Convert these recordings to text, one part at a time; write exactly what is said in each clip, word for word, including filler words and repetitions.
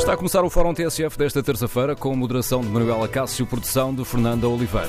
Está a começar o Fórum T S F desta terça-feira com moderação de Manuela Cássio, produção de Fernanda Oliveira.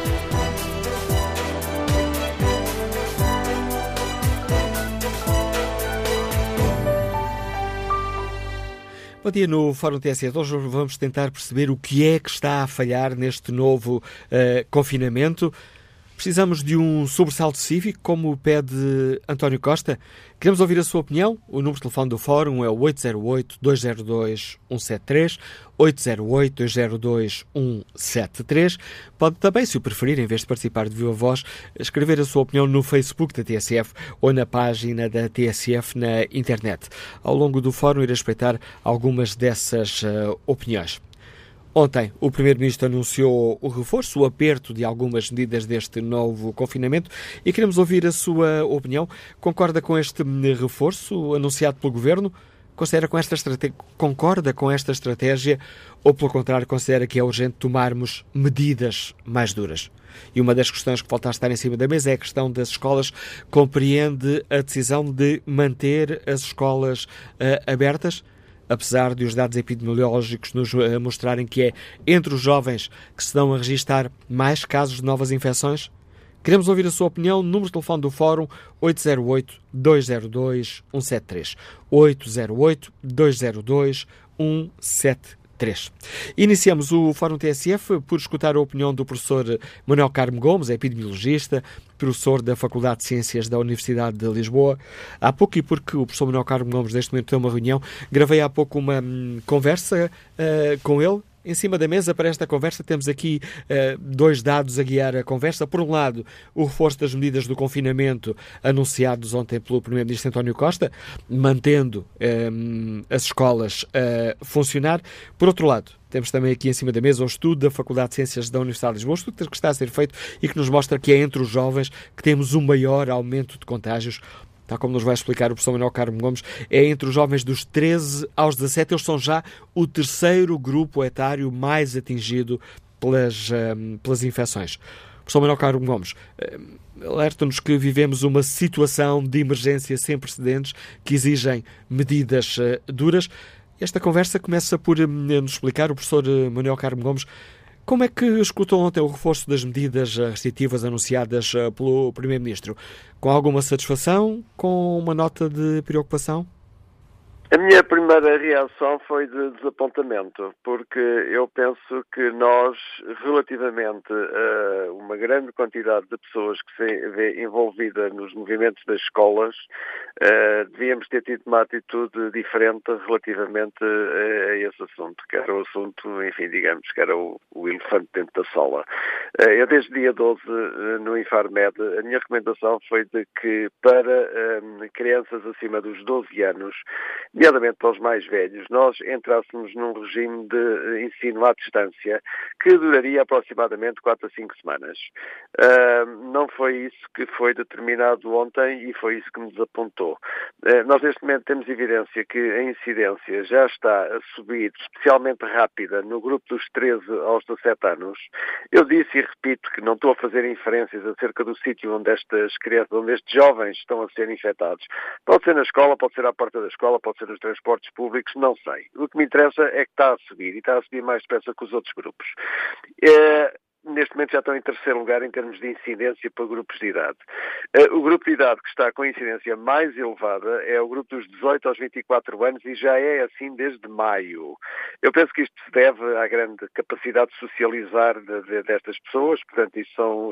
Bom dia no Fórum T S F. Hoje vamos tentar perceber o que é que está a falhar neste novo uh, confinamento. Precisamos de um sobressalto cívico, como pede António Costa. Queremos ouvir a sua opinião. O número de telefone do Fórum é o oito zero oito, dois zero dois, um sete três, oito zero oito, dois zero dois, um sete três. Pode também, se o preferir, em vez de participar de viva voz, escrever a sua opinião no Facebook da T S F ou na página da T S F na internet. Ao longo do Fórum, irei respeitar algumas dessas uh, opiniões. Ontem, o Primeiro-Ministro anunciou o reforço, o aperto de algumas medidas deste novo confinamento e queremos ouvir a sua opinião. Concorda com este reforço anunciado pelo Governo? Considera com esta estrate... Concorda com esta estratégia ou, pelo contrário, considera que é urgente tomarmos medidas mais duras? E uma das questões que volta a estar em cima da mesa é a questão das escolas. Compreende a decisão de manter as escolas uh, abertas? Apesar de os dados epidemiológicos nos mostrarem que é entre os jovens que se dão a registar mais casos de novas infecções? Queremos ouvir a sua opinião. Número de telefone do Fórum oito zero oito, dois zero dois, um sete três. oito zero oito, dois zero dois, um sete três. Iniciamos o Fórum T S F por escutar a opinião do professor Manuel Carmo Gomes, é epidemiologista, professor da Faculdade de Ciências da Universidade de Lisboa. Há pouco, e porque o professor Manuel Carmo Gomes neste momento tem uma reunião, gravei há pouco uma hum, conversa uh, com ele. Em cima da mesa para esta conversa temos aqui uh, dois dados a guiar a conversa. Por um lado, o reforço das medidas do confinamento anunciados ontem pelo Primeiro-Ministro António Costa, mantendo um, as escolas a funcionar. Por outro lado, temos também aqui em cima da mesa o estudo da Faculdade de Ciências da Universidade de Lisboa, um estudo que está a ser feito e que nos mostra que é entre os jovens que temos o maior aumento de contágios. Tal como nos vai explicar o professor Manuel Carmo Gomes, é entre os jovens dos treze aos dezassete, eles são já o terceiro grupo etário mais atingido pelas, um, pelas infecções. Professor Manuel Carmo Gomes, um, alerta-nos que vivemos uma situação de emergência sem precedentes que exigem medidas uh, duras. Esta conversa começa por uh, nos explicar o professor uh, Manuel Carmo Gomes. Como é que escutou ontem o reforço das medidas restritivas anunciadas pelo Primeiro-Ministro? Com alguma satisfação? Com uma nota de preocupação? A minha primeira reação foi de desapontamento, porque eu penso que nós, relativamente a uma grande quantidade de pessoas que se vê envolvida nos movimentos das escolas, devíamos ter tido uma atitude diferente relativamente a esse assunto, que era o assunto, enfim, digamos, que era o, o elefante dentro da sala. Eu, desde dia doze, no Infarmed, a minha recomendação foi de que para um, crianças acima dos doze anos, nomeadamente para os mais velhos, nós entrássemos num regime de ensino à distância que duraria aproximadamente quatro a cinco semanas. Uh, não foi isso que foi determinado ontem e foi isso que nos apontou. Uh, nós neste momento temos evidência que a incidência já está a subir, especialmente rápida, no grupo dos treze aos dezassete anos. Eu disse e repito que não estou a fazer inferências acerca do sítio onde estas crianças, onde estes jovens estão a ser infectados. Pode ser na escola, pode ser à porta da escola, pode ser nos transportes públicos, não sei. O que me interessa é que está a subir, e está a subir mais depressa que os outros grupos. É... Neste momento já estão em terceiro lugar em termos de incidência para grupos de idade. Uh, o grupo de idade que está com a incidência mais elevada é o grupo dos dezoito aos vinte e quatro anos e já é assim desde maio. Eu penso que isto se deve à grande capacidade de socializar de, de, destas pessoas, portanto, isto são,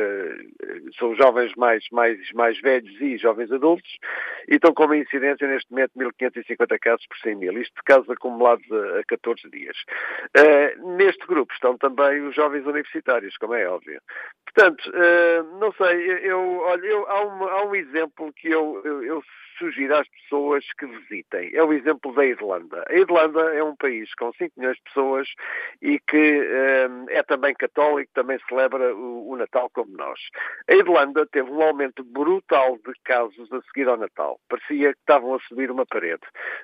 uh, são jovens mais, mais, mais velhos e jovens adultos, e estão com uma incidência neste momento de mil quinhentos e cinquenta casos por cem mil. Isto de casos acumulados a, a catorze dias. Uh, neste grupo estão também os jovens universitários, como é óbvio. Portanto, uh, não sei, eu, olha, eu, há, um, há um exemplo que eu, eu, eu sugiro às pessoas que visitem. É o exemplo da Irlanda. A Irlanda é um país com cinco milhões de pessoas e que uh, é também católico, também celebra o, o Natal como nós. A Irlanda teve um aumento brutal de casos a seguir ao Natal. Parecia que estavam a subir uma parede.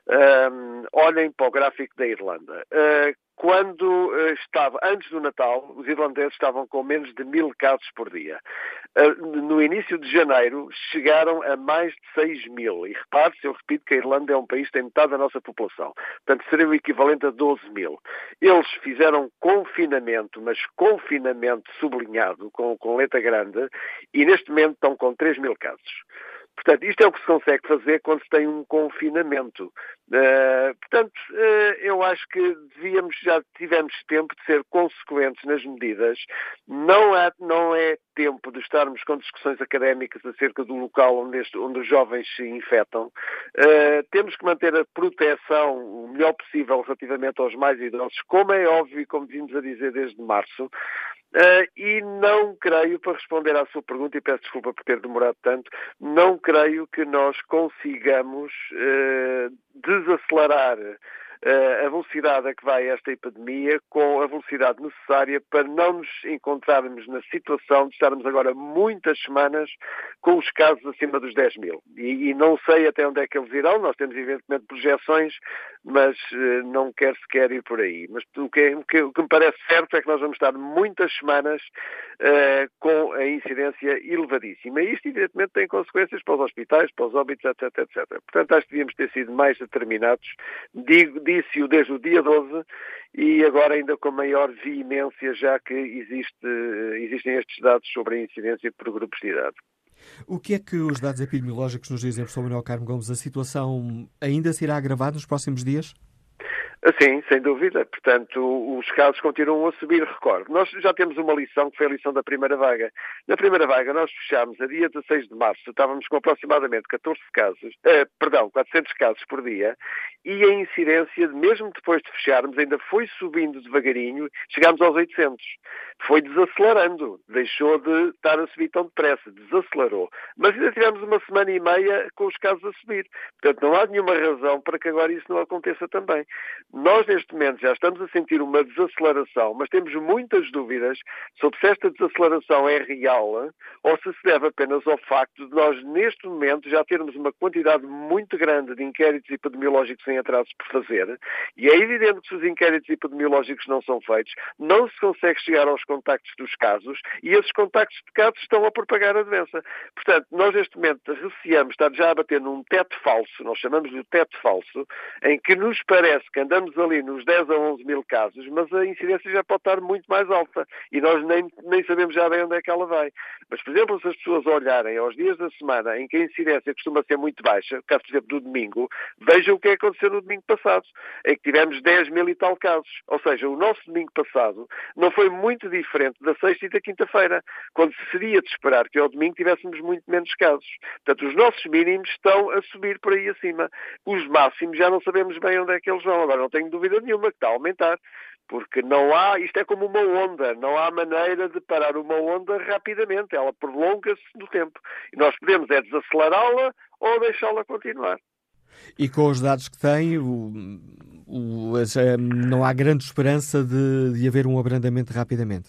Uh, olhem para o gráfico da Irlanda. Uh, Quando uh, estava, antes do Natal, os irlandeses estavam com menos de mil casos por dia. Uh, no início de janeiro, chegaram a mais de seis mil. mil. E repare-se, eu repito que a Irlanda é um país que tem metade da nossa população. Portanto, seria o equivalente a doze mil. Eles fizeram confinamento, mas confinamento sublinhado, com, com letra grande, e neste momento estão com três mil casos. Portanto, isto é o que se consegue fazer quando se tem um confinamento. Uh, portanto, uh, eu acho que devíamos, já tivemos tempo de ser consequentes nas medidas. Não, há, não é tempo de estarmos com discussões académicas acerca do local onde, este, onde os jovens se infectam. Uh, temos que manter a proteção o melhor possível relativamente aos mais idosos, como é óbvio e como vimos a dizer desde março. Uh, e não creio, para responder à sua pergunta, e peço desculpa por ter demorado tanto, não creio que nós consigamos uh, desacelerar uh, a velocidade a que vai esta epidemia com a velocidade necessária para não nos encontrarmos na situação de estarmos agora muitas semanas com os casos acima dos dez mil. E, e não sei até onde é que eles irão, nós temos evidentemente projeções, mas uh, não quero sequer ir por aí. Mas o que, o, que, o que me parece certo é que nós vamos estar muitas semanas uh, com a incidência elevadíssima. E isto, evidentemente, tem consequências para os hospitais, para os óbitos, etc, etcétera. Portanto, acho que devíamos ter sido mais determinados. Digo, disse-o desde o dia doze e agora ainda com maior veemência, já que existe, existem estes dados sobre a incidência por grupos de idade. O que é que os dados epidemiológicos nos dizem, professor Manuel Carmo Gomes? A situação ainda se irá agravar nos próximos dias? Sim, sem dúvida. Portanto, os casos continuam a subir, recordo. Nós já temos uma lição, que foi a lição da primeira vaga. Na primeira vaga, nós fechámos a dia dezasseis de março, estávamos com aproximadamente catorze casos, eh, perdão, quatrocentos casos por dia, e a incidência, mesmo depois de fecharmos, ainda foi subindo devagarinho, chegámos aos oitocentos. Foi desacelerando, deixou de estar a subir tão depressa, desacelerou. Mas ainda tivemos uma semana e meia com os casos a subir. Portanto, não há nenhuma razão para que agora isso não aconteça também. Nós, neste momento, já estamos a sentir uma desaceleração, mas temos muitas dúvidas sobre se esta desaceleração é real ou se se deve apenas ao facto de nós, neste momento, já termos uma quantidade muito grande de inquéritos epidemiológicos em atrasos por fazer, e é evidente que se os inquéritos epidemiológicos não são feitos, não se consegue chegar aos contactos dos casos, e esses contactos de casos estão a propagar a doença. Portanto, nós, neste momento, receamos estar já a bater num teto falso, nós chamamos de teto falso, em que nos parece que andamos ali nos dez a onze mil casos, mas a incidência já pode estar muito mais alta e nós nem, nem sabemos já bem onde é que ela vai. Mas, por exemplo, se as pessoas olharem aos dias da semana em que a incidência costuma ser muito baixa, caso, por exemplo, do domingo, vejam o que aconteceu no domingo passado, em que tivemos dez mil e tal casos. Ou seja, o nosso domingo passado não foi muito diferente da sexta e da quinta-feira, quando seria de esperar que ao domingo tivéssemos muito menos casos. Portanto, os nossos mínimos estão a subir por aí acima. Os máximos já não sabemos bem onde é que eles vão. Agora, não tenho dúvida nenhuma que está a aumentar, porque não há, isto é como uma onda, não há maneira de parar uma onda rapidamente, ela prolonga-se no tempo. E nós podemos é desacelerá-la ou deixá-la continuar. E com os dados que tem, o, o, não há grande esperança de, de haver um abrandamento rapidamente?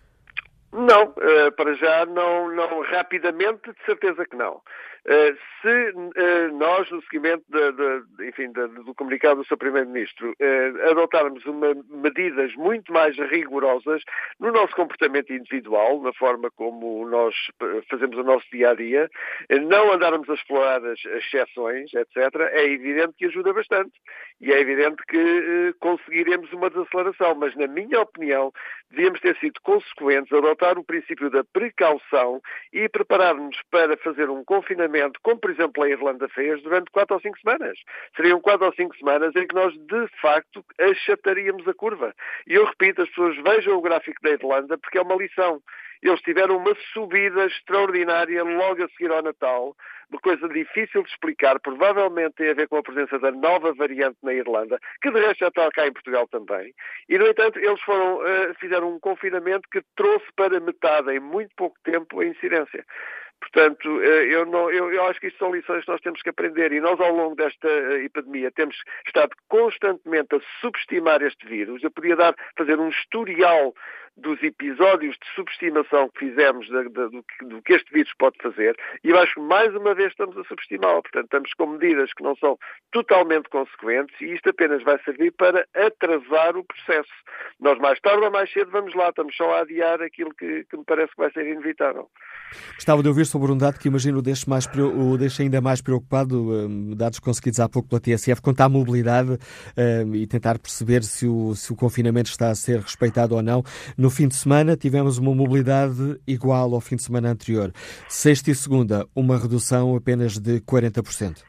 Não, uh, para já não, não, rapidamente, de certeza que não. Uh, se uh, nós, no seguimento de, de, enfim, de, do comunicado do seu Primeiro-Ministro, uh, adotarmos uma, medidas muito mais rigorosas no nosso comportamento individual, na forma como nós fazemos o nosso dia-a-dia, uh, não andarmos a explorar as, as exceções, etcétera, é evidente que ajuda bastante. E é evidente que uh, conseguiremos uma desaceleração. Mas, na minha opinião, devíamos ter sido consequentes, adotar o princípio da precaução e preparar-nos para fazer um confinamento, como por exemplo a Irlanda fez, durante quatro ou cinco semanas. Seriam quatro ou cinco semanas em que nós, de facto, achataríamos a curva. E eu repito, as pessoas vejam o gráfico da Irlanda, porque é uma lição. Eles tiveram uma subida extraordinária logo a seguir ao Natal, uma coisa difícil de explicar, provavelmente tem a ver com a presença da nova variante na Irlanda, que de resto já está cá em Portugal também. E, no entanto, eles foram, uh, fizeram um confinamento que trouxe para metade, em muito pouco tempo, a incidência. Portanto, eu, não, eu, eu acho que isto são lições que nós temos que aprender e nós, ao longo desta epidemia, temos estado constantemente a subestimar este vírus. Eu podia dar, fazer um historial dos episódios de subestimação que fizemos de, de, do, do que este vírus pode fazer, e eu acho que mais uma vez estamos a subestimá-lo. Portanto, estamos com medidas que não são totalmente consequentes e isto apenas vai servir para atrasar o processo. Nós mais tarde ou mais cedo vamos lá, estamos só a adiar aquilo que, que me parece que vai ser inevitável. Gostava de ouvir sobre um dado que imagino o deixe, mais, o deixe ainda mais preocupado, um, dados conseguidos há pouco pela T S F, quanto à mobilidade um, e tentar perceber se o, se o confinamento está a ser respeitado ou não. No fim de semana tivemos uma mobilidade igual ao fim de semana anterior. Sexta e segunda, uma redução apenas de quarenta por cento.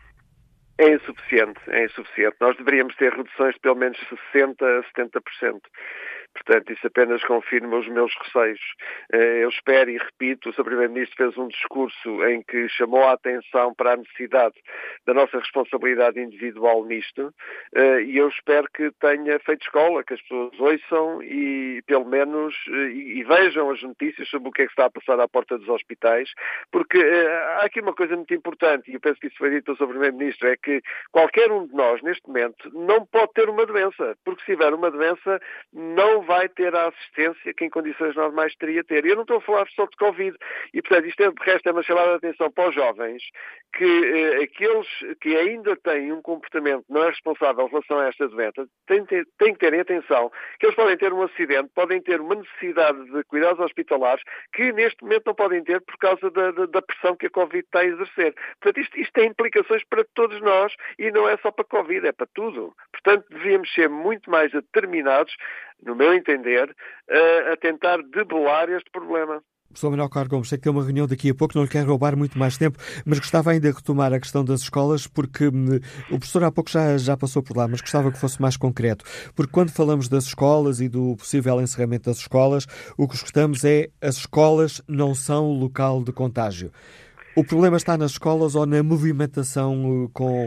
É insuficiente, é insuficiente. Nós deveríamos ter reduções de pelo menos sessenta por cento a setenta por cento. Portanto, isso apenas confirma os meus receios. Eu espero e repito, o senhor Primeiro-Ministro fez um discurso em que chamou a atenção para a necessidade da nossa responsabilidade individual nisto, e eu espero que tenha feito escola, que as pessoas ouçam e, pelo menos, e, e vejam as notícias sobre o que é que está a passar à porta dos hospitais, porque há aqui uma coisa muito importante, e eu penso que isso foi dito pelo senhor Primeiro-Ministro, é que qualquer um de nós, neste momento, não pode ter uma doença, porque se tiver uma doença, não vai ter a assistência que em condições normais teria ter. Eu não estou a falar só de Covid. E, portanto, isto é, de resto é uma chamada de atenção para os jovens, que eh, aqueles que ainda têm um comportamento não é responsável em relação a esta doença, têm, têm, têm que terem atenção, que eles podem ter um acidente, podem ter uma necessidade de cuidados hospitalares que neste momento não podem ter por causa da, da, da pressão que a Covid está a exercer. Portanto, isto, isto tem implicações para todos nós e não é só para a Covid, é para tudo. Portanto, devíamos ser muito mais determinados, no meu entender, a, a tentar debelar este problema. Professor Manuel Carlos Gomes, sei que tem uma reunião daqui a pouco, não lhe quero roubar muito mais tempo, mas gostava ainda de retomar a questão das escolas, porque hum, o professor há pouco já, já passou por lá, mas gostava que fosse mais concreto. Porque quando falamos das escolas e do possível encerramento das escolas, o que escutamos é as escolas não são o local de contágio. O problema está nas escolas ou na movimentação com,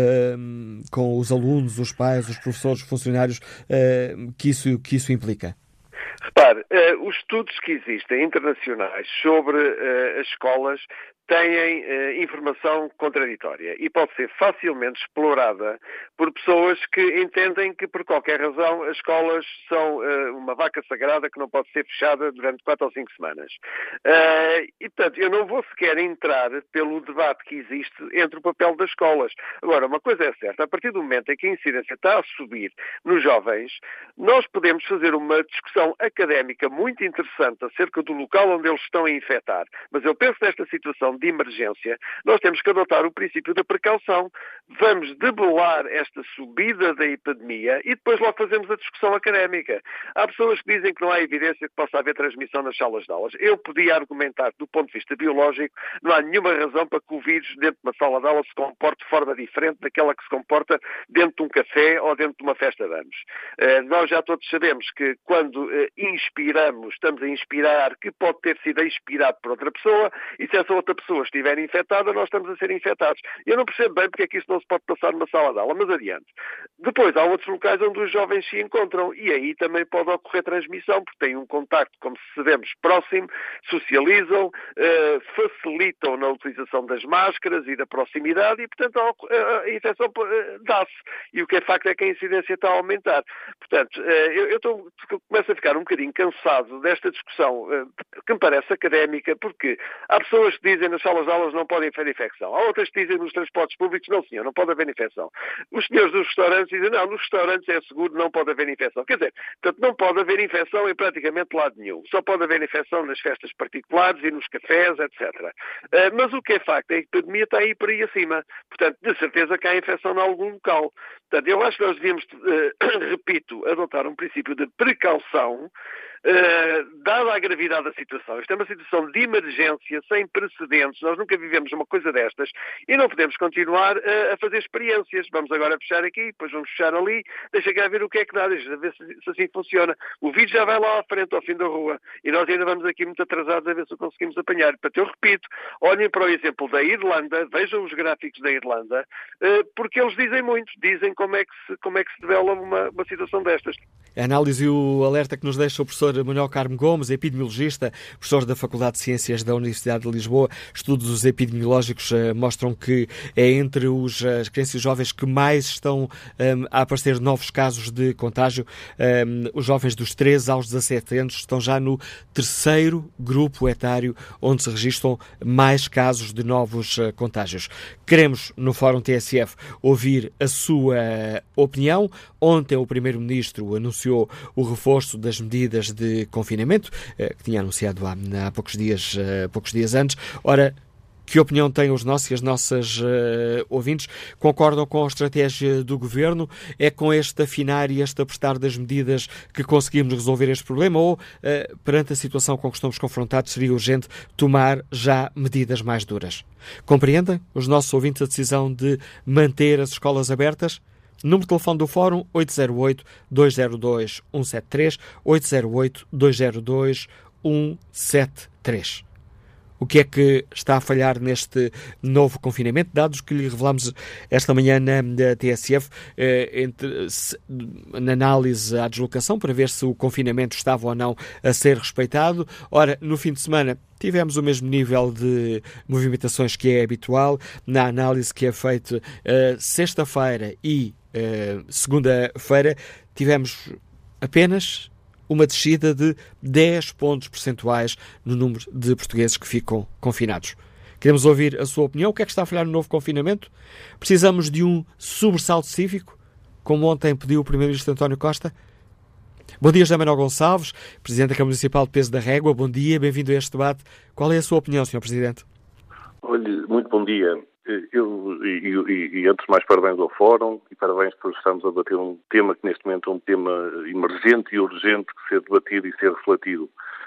uh, com os alunos, os pais, os professores, os funcionários, uh, que, isso, que isso implica? Repare, uh, os estudos que existem internacionais sobre uh, as escolas têm uh, informação contraditória e pode ser facilmente explorada por pessoas que entendem que, por qualquer razão, as escolas são uh, uma vaca sagrada que não pode ser fechada durante quatro ou cinco semanas. Uh, e, portanto, eu não vou sequer entrar pelo debate que existe entre o papel das escolas. Agora, uma coisa é certa, a partir do momento em que a incidência está a subir nos jovens, nós podemos fazer uma discussão académica muito interessante acerca do local onde eles estão a infectar. Mas eu penso nesta situação de emergência, nós temos que adotar o princípio da precaução. Vamos debelar esta subida da epidemia e depois logo fazemos a discussão académica. Há pessoas que dizem que não há evidência que possa haver transmissão nas salas de aulas. Eu podia argumentar que, do ponto de vista biológico, não há nenhuma razão para que o vírus dentro de uma sala de aula se comporte de forma diferente daquela que se comporta dentro de um café ou dentro de uma festa de anos. Uh, nós já todos sabemos que quando uh, inspiramos, estamos a inspirar que pode ter sido inspirado por outra pessoa e se essa outra pessoa estiver infectada, nós estamos a ser infectados. Eu não percebo bem porque é que isso não se pode passar numa sala de aula, mas adiante. Depois, há outros locais onde os jovens se encontram e aí também pode ocorrer transmissão, porque têm um contacto, como se sabemos, próximo, socializam, uh, facilitam na utilização das máscaras e da proximidade e, portanto, a, a infecção uh, dá-se. E o que é facto é que a incidência está a aumentar. Portanto, uh, eu, eu tô, começo a ficar um bocadinho cansado desta discussão uh, que me parece académica, porque há pessoas que dizem nas salas de aulas não podem haver infecção. Há outras que dizem nos transportes públicos, não senhor, não pode haver infecção. Os senhores dos restaurantes dizem, não, nos restaurantes é seguro, não pode haver infecção. Quer dizer, portanto, não pode haver infecção em praticamente lado nenhum. Só pode haver infecção nas festas particulares e nos cafés, etcétera. Uh, mas o que é facto é que a epidemia está aí por aí acima. Portanto, de certeza que há infecção em algum local. Portanto, eu acho que nós devíamos, uh, repito, adotar um princípio de precaução, Uh, dada a gravidade da situação. Isto é uma situação de emergência sem precedentes, nós nunca vivemos uma coisa destas e não podemos continuar uh, a fazer experiências. Vamos agora fechar aqui, depois vamos fechar ali, deixa cá ver o que é que dá, deixa ver se, se assim funciona. O vírus já vai lá à frente, ao fim da rua, e nós ainda vamos aqui muito atrasados a ver se o conseguimos apanhar. Portanto, eu repito, olhem para o exemplo da Irlanda, vejam os gráficos da Irlanda, uh, porque eles dizem muito, dizem como é que se, como é que se devela uma, uma situação destas. A análise e o alerta que nos deixa o professor Manuel Carmo Gomes, epidemiologista, professor da Faculdade de Ciências da Universidade de Lisboa. Estudos epidemiológicos uh, mostram que é entre os, as crianças e jovens que mais estão um, a aparecer novos casos de contágio. Um, os jovens dos treze aos dezassete anos estão já no terceiro grupo etário onde se registram mais casos de novos uh, contágios. Queremos, no Fórum T S F, ouvir a sua opinião. Ontem o Primeiro-Ministro anunciou o reforço das medidas de confinamento, que tinha anunciado há, há poucos dias, poucos dias antes. Ora, que opinião têm os nossos e as nossas uh, ouvintes? Concordam com a estratégia do Governo? É com este afinar e este apertar das medidas que conseguimos resolver este problema? Ou, uh, perante a situação com que estamos confrontados, seria urgente tomar já medidas mais duras? Compreendem os nossos ouvintes a decisão de manter as escolas abertas? Número de telefone do Fórum oito zero oito, dois zero dois, um sete três, oito zero oito, dois zero dois, um sete três. O que é que está a falhar neste novo confinamento? Dados que lhe revelamos esta manhã na, na T S F, eh, entre, se, na análise à deslocação, para ver se o confinamento estava ou não a ser respeitado. Ora, no fim de semana tivemos o mesmo nível de movimentações que é habitual. Na análise que é feita eh, sexta-feira e eh, segunda-feira, tivemos apenas uma descida de dez pontos percentuais no número de portugueses que ficam confinados. Queremos ouvir a sua opinião. O que é que está a falhar no novo confinamento? Precisamos de um sobressalto cívico, como ontem pediu o Primeiro-Ministro António Costa? Bom dia, José Manuel Gonçalves, Presidente da Câmara Municipal de Peso da Régua. Bom dia, bem-vindo a este debate. Qual é a sua opinião, senhor Presidente? Olhe, muito bom dia. Eu, e, e, e antes de mais, parabéns ao Fórum e parabéns por estarmos a debater um tema que neste momento é um tema emergente e urgente que ser debatido e ser refletido.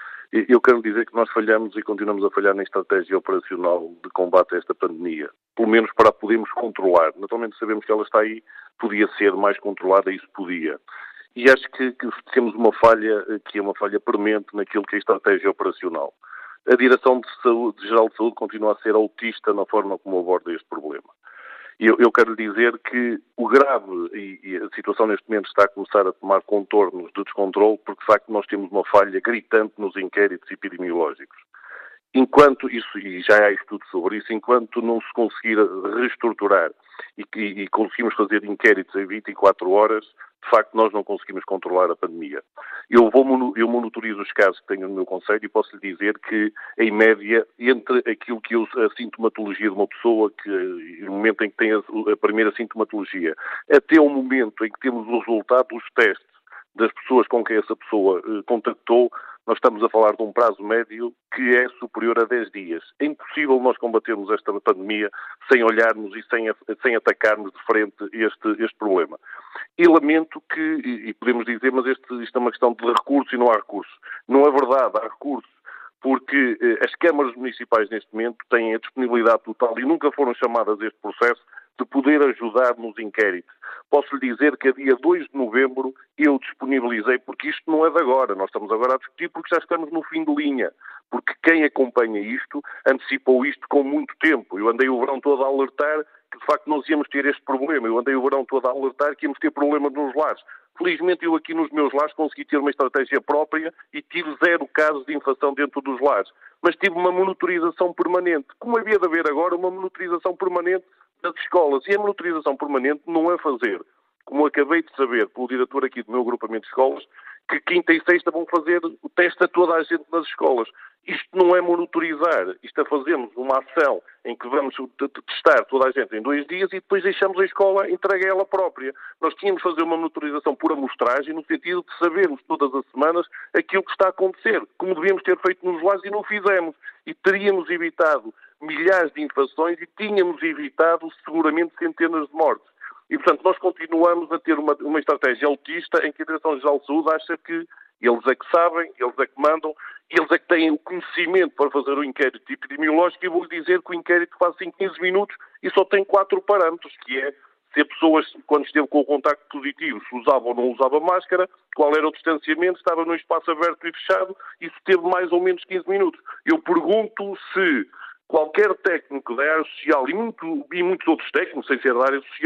Eu quero dizer que nós falhamos e continuamos a falhar na estratégia operacional de combate a esta pandemia, pelo menos para a podermos controlar. Naturalmente sabemos que ela está aí, podia ser mais controlada, isso podia. E acho que, que temos uma falha que é uma falha premente naquilo que é a estratégia operacional. A Direção-Geral de Saúde continua a ser autista na forma como aborda este problema. Eu, eu quero dizer que o grave, e, e a situação neste momento está a começar a tomar contornos de descontrole, porque de facto nós temos uma falha gritante nos inquéritos epidemiológicos. Enquanto isso, e já há estudos sobre isso, enquanto não se conseguir reestruturar e, e, e conseguimos fazer inquéritos em vinte e quatro horas, de facto nós não conseguimos controlar a pandemia. Eu, vou, eu monitorizo os casos que tenho no meu concelho e posso lhe dizer que, em média, entre aquilo que eu, a sintomatologia de uma pessoa, que no momento em que tem a, a primeira sintomatologia, até o momento em que temos o resultado dos testes das pessoas com quem essa pessoa eh, contactou, nós estamos a falar de um prazo médio que é superior a dez dias. É impossível nós combatermos esta pandemia sem olharmos e sem, sem atacarmos de frente este, este problema. E lamento que, e podemos dizer, mas este, isto é uma questão de recurso e não há recurso. Não é verdade, há recurso, porque eh, as câmaras municipais neste momento têm a disponibilidade total e nunca foram chamadas a este processo de poder ajudar nos inquéritos. Posso lhe dizer que a dia dois de novembro eu disponibilizei, porque isto não é de agora, nós estamos agora a discutir porque já estamos no fim de linha, porque quem acompanha isto antecipou isto com muito tempo. Eu andei o verão todo a alertar que de facto nós íamos ter este problema, eu andei o verão todo a alertar que íamos ter problema nos lares. Felizmente eu aqui nos meus lares consegui ter uma estratégia própria e tive zero casos de infecção dentro dos lares, mas tive uma monitorização permanente, como havia de haver agora uma monitorização permanente das escolas. E a monitorização permanente não é fazer, como acabei de saber pelo diretor aqui do meu agrupamento de escolas, que quinta e sexta vão fazer o teste a toda a gente nas escolas. Isto não é monitorizar, isto é fazermos uma ação em que vamos testar toda a gente em dois dias e depois deixamos a escola entregue a ela própria. Nós tínhamos de fazer uma monitorização por amostragem no sentido de sabermos todas as semanas aquilo que está a acontecer, como devíamos ter feito nos lares e não fizemos. E teríamos evitado milhares de infecções e tínhamos evitado seguramente centenas de mortes. E, portanto, nós continuamos a ter uma, uma estratégia autista em que a Direção-Geral de Saúde acha que eles é que sabem, eles é que mandam, eles é que têm o conhecimento para fazer o inquérito epidemiológico e vou-lhe dizer que o inquérito faz em quinze minutos e só tem quatro parâmetros, que é se a pessoa, quando esteve com o contacto positivo, se usava ou não usava máscara, qual era o distanciamento, estava num espaço aberto e fechado, isso teve mais ou menos quinze minutos. Eu pergunto se qualquer técnico da área social e, muito, e muitos outros técnicos, sem ser da área social,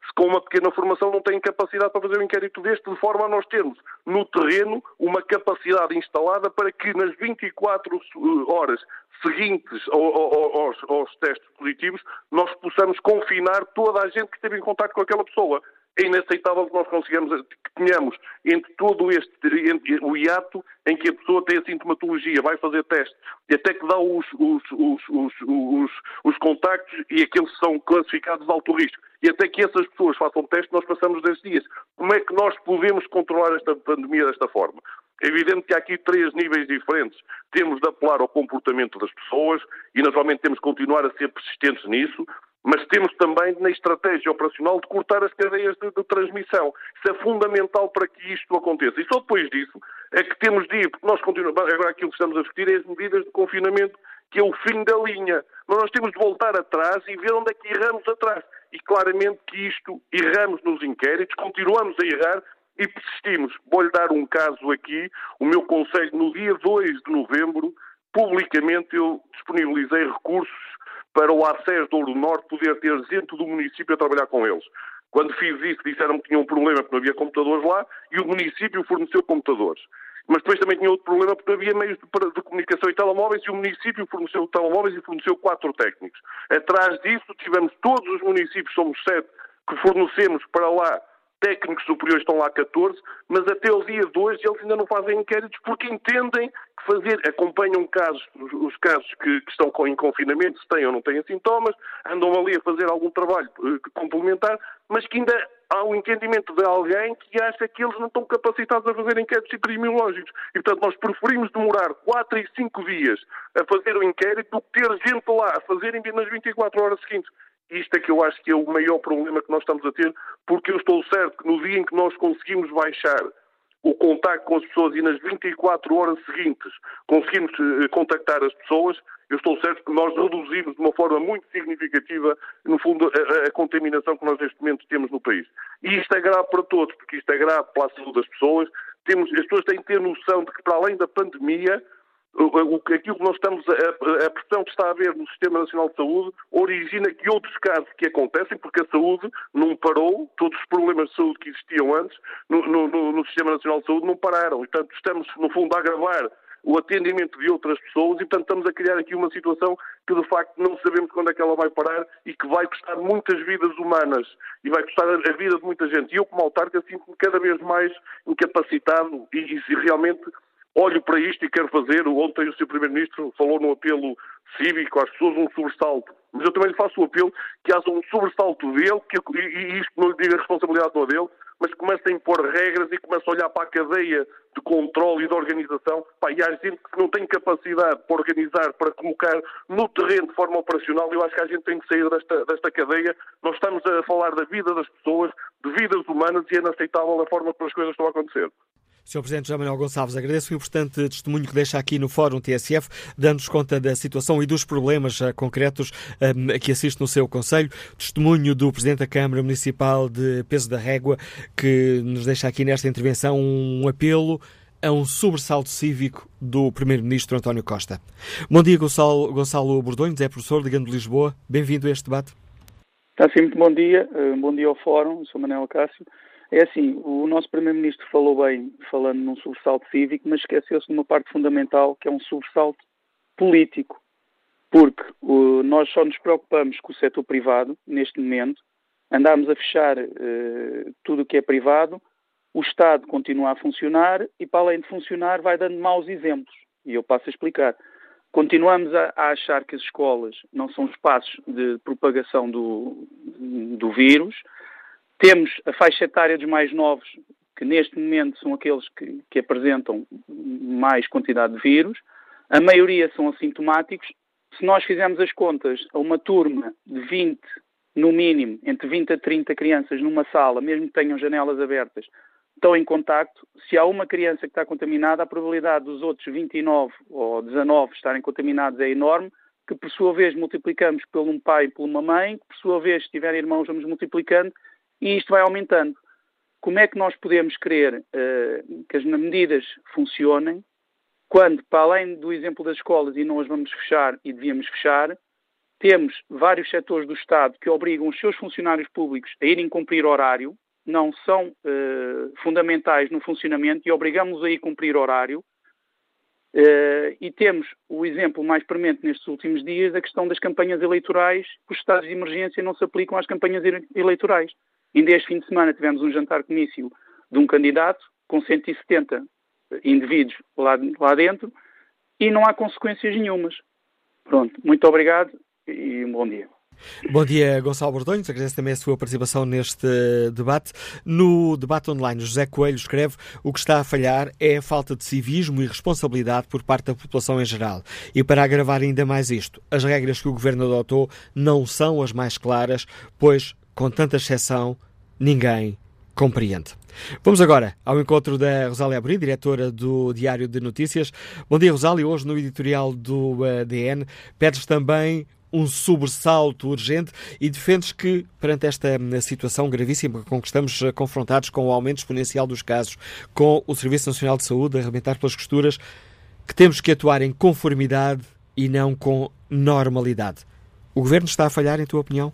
se com uma pequena formação não têm capacidade para fazer um inquérito deste, de forma a nós termos no terreno uma capacidade instalada para que nas vinte e quatro horas seguintes aos, aos testes positivos nós possamos confinar toda a gente que esteve em contacto com aquela pessoa. É inaceitável que nós consigamos, que tenhamos entre todo este, entre o hiato em que a pessoa tem a sintomatologia, vai fazer teste, e até que dá os, os, os, os, os, os contactos e aqueles que são classificados de alto risco. E até que essas pessoas façam teste, nós passamos dez dias. Como é que nós podemos controlar esta pandemia desta forma? É evidente que há aqui três níveis diferentes. Temos de apelar ao comportamento das pessoas e, naturalmente, temos de continuar a ser persistentes nisso, mas temos também, na estratégia operacional, de cortar as cadeias de, de transmissão. Isso é fundamental para que isto aconteça. E só depois disso é que temos de ir, porque nós continuamos, agora aquilo que estamos a discutir é as medidas de confinamento, que é o fim da linha. Mas nós temos de voltar atrás e ver onde é que erramos atrás. E claramente que isto, erramos nos inquéritos, continuamos a errar e persistimos. Vou-lhe dar um caso aqui. O meu conselho, no dia dois de novembro, publicamente eu disponibilizei recursos para o ACES do Ouro Norte poder ter gente do município a trabalhar com eles. Quando fiz isso, disseram que tinha um problema porque não havia computadores lá e o município forneceu computadores. Mas depois também tinha outro problema porque não havia meios de, de comunicação e telemóveis e o município forneceu telemóveis e forneceu quatro técnicos. Atrás disso, tivemos todos os municípios, somos sete, que fornecemos para lá técnicos superiores, estão lá catorze, mas até o dia dois eles ainda não fazem inquéritos porque entendem que fazer, acompanham casos, os, os casos que, que estão em confinamento, se têm ou não têm sintomas, andam ali a fazer algum trabalho uh, complementar, mas que ainda há um entendimento de alguém que acha que eles não estão capacitados a fazer inquéritos epidemiológicos. E, portanto, nós preferimos demorar quatro e cinco dias a fazer o inquérito do que ter gente lá a fazerem nas vinte e quatro horas seguintes. Isto é que eu acho que é o maior problema que nós estamos a ter, porque eu estou certo que no dia em que nós conseguimos baixar o contacto com as pessoas e nas vinte e quatro horas seguintes conseguimos uh, contactar as pessoas, eu estou certo que nós reduzimos de uma forma muito significativa, no fundo, a, a contaminação que nós neste momento temos no país. E isto é grave para todos, porque isto é grave para a saúde das pessoas. Temos, as pessoas têm que ter noção de que, para além da pandemia, aquilo que nós estamos, a, a pressão que está a haver no Sistema Nacional de Saúde origina que outros casos que acontecem, porque a saúde não parou, todos os problemas de saúde que existiam antes no, no, no Sistema Nacional de Saúde não pararam. E, portanto, estamos, no fundo, a agravar o atendimento de outras pessoas e, portanto, estamos a criar aqui uma situação que, de facto, não sabemos quando é que ela vai parar e que vai custar muitas vidas humanas e vai custar a vida de muita gente. E eu, como autarca, sinto-me cada vez mais incapacitado e, e realmente olho para isto e quero fazer. Ontem o senhor Primeiro-Ministro falou no apelo cívico às pessoas, um sobressalto. Mas eu também lhe faço o apelo que haja um sobressalto dele, que, e, e isto não lhe digo a responsabilidade não é dele, mas que comece a impor regras e comece a olhar para a cadeia de controle e de organização. Pá, e há gente que não tem capacidade para organizar, para colocar no terreno de forma operacional. Eu acho que a gente tem que sair desta, desta cadeia. Nós estamos a falar da vida das pessoas, de vidas humanas, e é inaceitável a forma como as coisas estão a acontecer. senhor Presidente José Manuel Gonçalves, agradeço o importante testemunho que deixa aqui no Fórum T S F, dando-nos conta da situação e dos problemas uh, concretos um, que assiste no seu Conselho. Testemunho do Presidente da Câmara Municipal de Peso da Régua, que nos deixa aqui nesta intervenção um apelo a um sobressalto cívico do Primeiro-Ministro António Costa. Bom dia, Gonçalo, Gonçalo Bordões, é professor de Grande de Lisboa. Bem-vindo a este debate. Está sim, muito bom dia. Um bom dia ao Fórum, sou Manuel Cássio. É assim, o nosso Primeiro-Ministro falou bem, falando num sobressalto cívico, mas esqueceu-se de uma parte fundamental, que é um sobressalto político. Porque uh, nós só nos preocupamos com o setor privado, neste momento, andamos a fechar uh, tudo o que é privado, o Estado continua a funcionar e, para além de funcionar, vai dando maus exemplos. E eu passo a explicar. Continuamos a, a achar que as escolas não são espaços de propagação do, do vírus. Temos a faixa etária dos mais novos, que neste momento são aqueles que, que apresentam mais quantidade de vírus. A maioria são assintomáticos. Se nós fizermos as contas a uma turma de vinte, no mínimo, entre vinte a trinta crianças numa sala, mesmo que tenham janelas abertas, estão em contacto, se há uma criança que está contaminada, a probabilidade dos outros vinte e nove ou dezanove estarem contaminados é enorme, que por sua vez multiplicamos por um pai e por uma mãe, que por sua vez, se tiverem irmãos, vamos multiplicando, e isto vai aumentando. Como é que nós podemos querer uh, que as medidas funcionem, quando, para além do exemplo das escolas, e não as vamos fechar e devíamos fechar, temos vários setores do Estado que obrigam os seus funcionários públicos a irem cumprir horário, não são uh, fundamentais no funcionamento e obrigamos a ir cumprir horário. Uh, e temos o exemplo mais premente nestes últimos dias, a questão das campanhas eleitorais, que os estados de emergência não se aplicam às campanhas eleitorais. Ainda este fim de semana tivemos um jantar-comício de um candidato com cento e setenta indivíduos lá, lá dentro e não há consequências nenhumas. Pronto, muito obrigado e um bom dia. Bom dia, Gonçalo Bordonhos. Agradeço também a sua participação neste debate. No debate online, José Coelho escreve: o que está a falhar é a falta de civismo e responsabilidade por parte da população em geral. E para agravar ainda mais isto, as regras que o Governo adotou não são as mais claras, pois, com tanta exceção, ninguém compreende. Vamos agora ao encontro da Rosália Amorim, diretora do Diário de Notícias. Bom dia, Rosália. Hoje, no editorial do uh, D N, pedes também um sobressalto urgente e defendes que, perante esta situação gravíssima com que estamos confrontados, com o aumento exponencial dos casos, com o Serviço Nacional de Saúde a arrebentar pelas costuras, que temos que atuar em conformidade e não com normalidade. O Governo está a falhar, em tua opinião?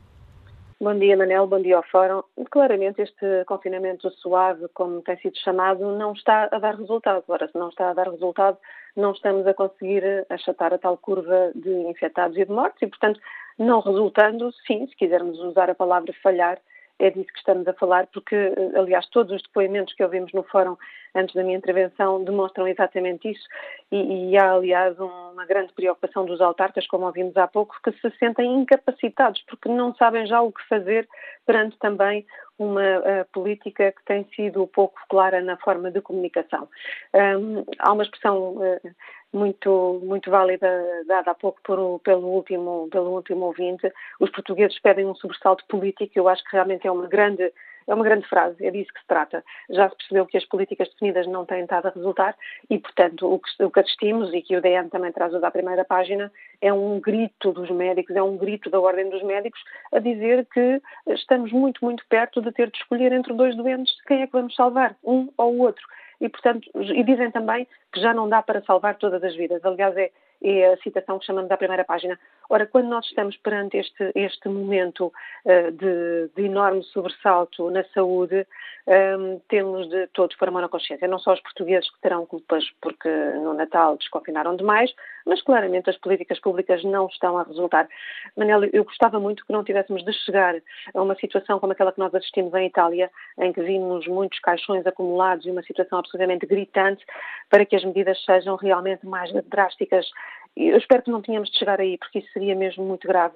Bom dia, Manel. Bom dia ao Fórum. Claramente, este confinamento suave, como tem sido chamado, não está a dar resultado. Ora, se não está a dar resultado, não estamos a conseguir achatar a tal curva de infectados e de mortes e, portanto, não resultando, sim, se quisermos usar a palavra falhar, é disso que estamos a falar, porque, aliás, todos os depoimentos que ouvimos no Fórum antes da minha intervenção demonstram exatamente isso e, e há, aliás, uma grande preocupação dos autarcas, como ouvimos há pouco, que se sentem incapacitados porque não sabem já o que fazer perante também uma uh, política que tem sido pouco clara na forma de comunicação. Um, há uma expressão uh, muito, muito válida dada há pouco por, pelo, último, pelo último ouvinte: os portugueses pedem um sobressalto político. Eu acho que realmente é uma grande... É uma grande frase, é disso que se trata. Já se percebeu que as políticas definidas não têm estado a resultar e, portanto, o que, o que assistimos, e que o D N também traz hoje à primeira página, é um grito dos médicos, é um grito da Ordem dos Médicos a dizer que estamos muito, muito perto de ter de escolher entre dois doentes quem é que vamos salvar, um ou o outro. E, portanto, e dizem também que já não dá para salvar todas as vidas. Aliás, é, é a citação que chamamos à primeira página. Ora, quando nós estamos perante este, este momento uh, de, de enorme sobressalto na saúde, um, temos de todos pôr a mão na consciência. Não só os portugueses que terão culpas porque no Natal desconfinaram demais, mas claramente as políticas públicas não estão a resultar. Manel, eu gostava muito que não tivéssemos de chegar a uma situação como aquela que nós assistimos em Itália, em que vimos muitos caixões acumulados e uma situação absolutamente gritante, para que as medidas sejam realmente mais drásticas. Eu espero que não tenhamos de chegar aí, porque isso seria mesmo muito grave.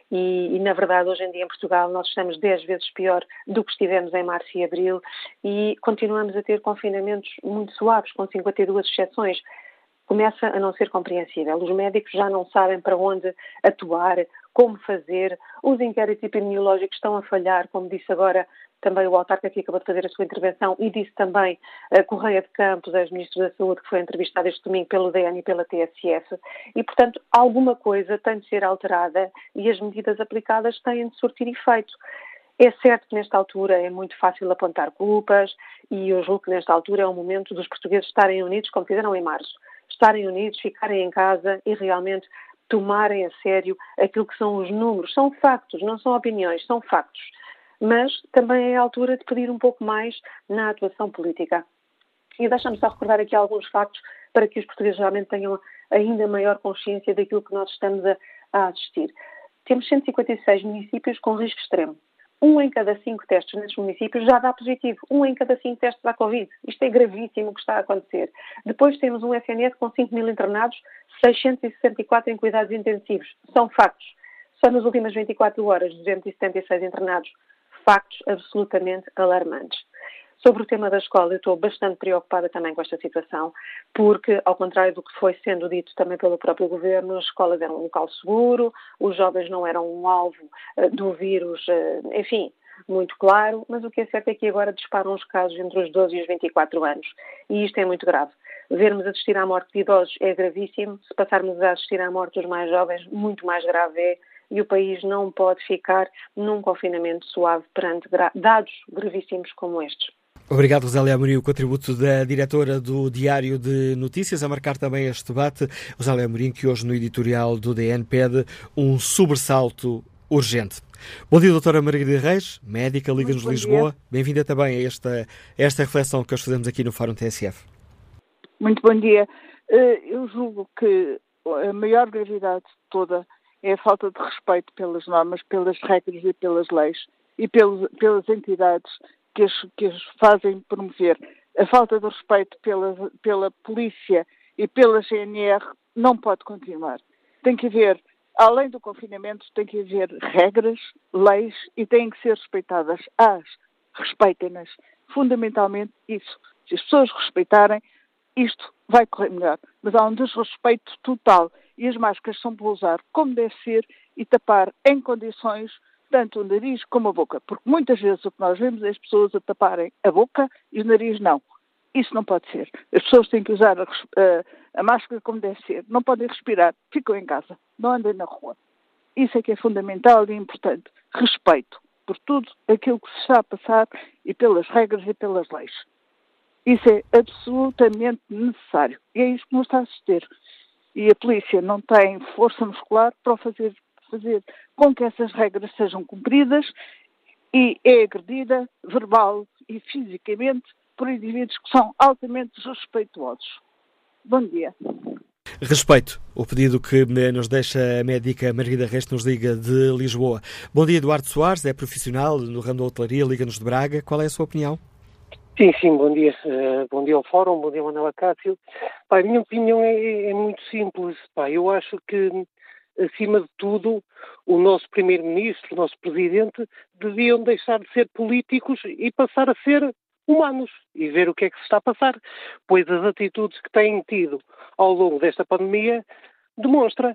E, e, na verdade, hoje em dia em Portugal nós estamos dez vezes pior do que estivemos em março e abril e continuamos a ter confinamentos muito suaves, com cinquenta e duas exceções. Começa a não ser compreensível. Os médicos já não sabem para onde atuar, como fazer. Os inquéritos epidemiológicos estão a falhar, como disse agora também o autarca que acabou de fazer a sua intervenção, e disse também a Correia de Campos, ex-ministro da Saúde, que foi entrevistado este domingo pelo D N e pela T S F. E, portanto, alguma coisa tem de ser alterada e as medidas aplicadas têm de surtir efeito. É certo que nesta altura é muito fácil apontar culpas e eu julgo que nesta altura é o momento dos portugueses estarem unidos, como fizeram em março. Estarem unidos, ficarem em casa e realmente tomarem a sério aquilo que são os números. São factos, não são opiniões, são factos. Mas também é a altura de pedir um pouco mais na atuação política. E deixa-me só recordar aqui alguns factos para que os portugueses realmente tenham ainda maior consciência daquilo que nós estamos a, a assistir. Temos cento e cinquenta e seis municípios com risco extremo. Um em cada cinco testes nesses municípios já dá positivo. Um em cada cinco testes dá Covid. Isto é gravíssimo o que está a acontecer. Depois temos um F N S com cinco mil internados, seiscentos e sessenta e quatro em cuidados intensivos. São factos. Só nas últimas vinte e quatro horas, duzentos e setenta e seis internados. Factos absolutamente alarmantes. Sobre o tema da escola, eu estou bastante preocupada também com esta situação, porque, ao contrário do que foi sendo dito também pelo próprio Governo, as escolas eram um local seguro, os jovens não eram um alvo uh, do vírus, uh, enfim, muito claro, mas o que é certo é que agora disparam os casos entre os doze e os vinte e quatro anos, e isto é muito grave. Vermos assistir à morte de idosos é gravíssimo, se passarmos a assistir à morte dos mais jovens, muito mais grave é, e o país não pode ficar num confinamento suave perante gra- dados gravíssimos como estes. Obrigado, Rosália Amorim, o contributo da diretora do Diário de Notícias, a marcar também este debate. Rosália Amorim, que hoje no editorial do D N pede um sobressalto urgente. Bom dia, doutora Margarida Reis, médica, Liga-nos Lisboa. Bem-vinda também a esta, a esta reflexão que hoje fazemos aqui no Fórum T S F. Muito bom dia. Eu julgo que a maior gravidade de toda é a falta de respeito pelas normas, pelas regras e pelas leis e pelos, pelas entidades que as, que as fazem promover. A falta de respeito pela, pela polícia e pela G N R não pode continuar. Tem que haver, além do confinamento, tem que haver regras, leis e têm que ser respeitadas. As respeitem-nas. Fundamentalmente isso. Se as pessoas respeitarem, isto vai correr melhor. Mas há um desrespeito total e as máscaras são para usar como deve ser e tapar em condições tanto o nariz como a boca. Porque muitas vezes o que nós vemos é as pessoas a taparem a boca e o nariz não. Isso não pode ser. As pessoas têm que usar a, a, a máscara como deve ser. Não podem respirar. Ficam em casa. Não andem na rua. Isso é que é fundamental e importante. Respeito por tudo aquilo que se está a passar e pelas regras e pelas leis. Isso é absolutamente necessário. E é isso que não está a suceder. E a polícia não tem força muscular para fazer, fazer com que essas regras sejam cumpridas e é agredida verbal e fisicamente por indivíduos que são altamente desrespeituosos. Bom dia. Respeito, o pedido que nos deixa a médica Margarida Reis, nos liga de Lisboa. Bom dia, Eduardo Soares, é profissional no ramo da hotelaria, liga-nos de Braga. Qual é a sua opinião? Sim, sim, bom dia. Uh, bom dia ao Fórum, bom dia, Manuel Acácio. Pá, a minha opinião é, é muito simples. Pá, eu acho que, acima de tudo, o nosso Primeiro-Ministro, o nosso Presidente, deviam deixar de ser políticos e passar a ser humanos e ver o que é que se está a passar, pois as atitudes que têm tido ao longo desta pandemia demonstra.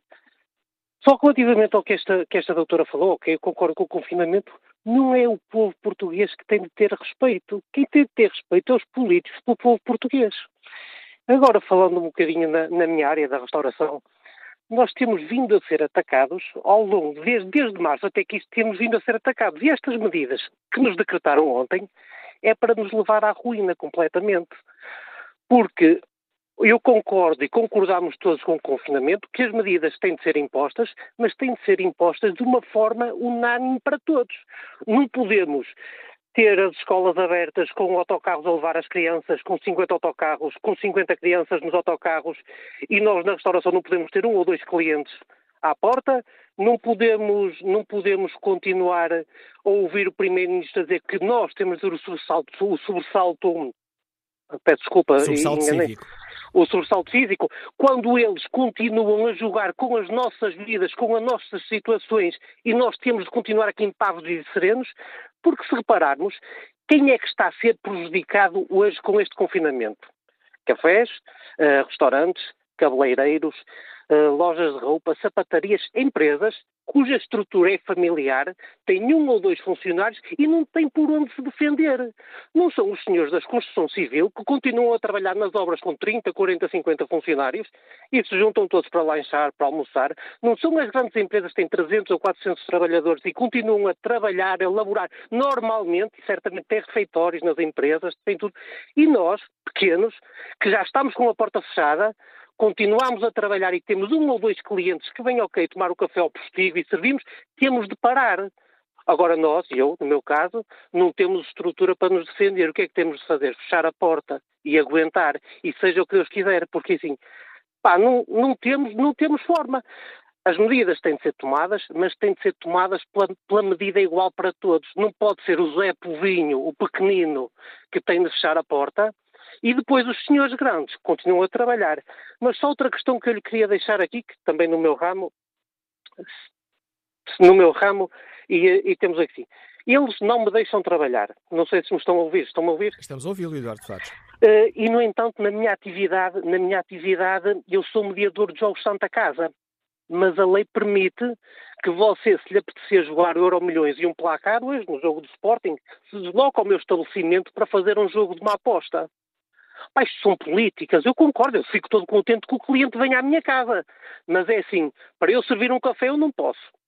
Só relativamente ao que esta, que esta doutora falou, ok, eu concordo com o confinamento, não é o povo português que tem de ter respeito. Quem tem de ter respeito é os políticos pelo povo português. Agora, falando um bocadinho na, na minha área da restauração, nós temos vindo a ser atacados ao longo, desde, desde março até que isto temos vindo a ser atacados. E estas medidas que nos decretaram ontem é para nos levar à ruína completamente. Porque eu concordo e concordamos todos com o confinamento que as medidas têm de ser impostas, mas têm de ser impostas de uma forma unânime para todos. Não podemos ter as escolas abertas com autocarros a levar as crianças, com cinquenta autocarros, com cinquenta crianças nos autocarros, e nós na restauração não podemos ter um ou dois clientes à porta. Não podemos, não podemos continuar a ouvir o Primeiro-Ministro a dizer que nós temos de ter o sobressalto, o sobressalto, peço desculpa, sobressalto enganei. cívico. O sobressalto físico, quando eles continuam a jogar com as nossas vidas, com as nossas situações, e nós temos de continuar aqui impávidos e serenos, porque se repararmos, quem é que está a ser prejudicado hoje com este confinamento? Cafés, uh, restaurantes, cabeleireiros, uh, lojas de roupa, sapatarias, empresas cuja estrutura é familiar, tem um ou dois funcionários e não tem por onde se defender. Não são os senhores da construção civil que continuam a trabalhar nas obras com trinta, quarenta, cinquenta funcionários e se juntam todos para lanchar, para almoçar. Não são as grandes empresas que têm trezentos ou quatrocentos trabalhadores e continuam a trabalhar, a laborar normalmente, e certamente têm refeitórios nas empresas, têm tudo. E nós, pequenos, que já estamos com a porta fechada, continuamos a trabalhar e temos um ou dois clientes que vêm, ok, tomar o café ao postigo e servimos, temos de parar. Agora nós, eu, no meu caso, não temos estrutura para nos defender. O que é que temos de fazer? Fechar a porta e aguentar, e seja o que Deus quiser, porque assim, pá, não, não, temos, não temos forma. As medidas têm de ser tomadas, mas têm de ser tomadas pela, pela medida igual para todos. Não pode ser o Zé Povinho, o pequenino, que tem de fechar a porta, e depois os senhores grandes continuam a trabalhar. Mas só outra questão que eu lhe queria deixar aqui, que também no meu ramo, no meu ramo, e, e temos aqui, eles não me deixam trabalhar. Não sei se me estão a ouvir. Estão-me a ouvir? Estamos a ouvi-lo, Eduardo Soares. Uh, e, no entanto, na minha atividade, na minha atividade, eu sou mediador de jogos Santa Casa. Mas a lei permite que você, se lhe apetecer jogar Euro Milhões e um placar hoje, no jogo de Sporting, se desloca ao meu estabelecimento para fazer um jogo de uma aposta. Pá, isto são políticas, eu concordo, eu fico todo contente que o cliente venha à minha casa. Mas é assim, para eu servir um café eu não posso.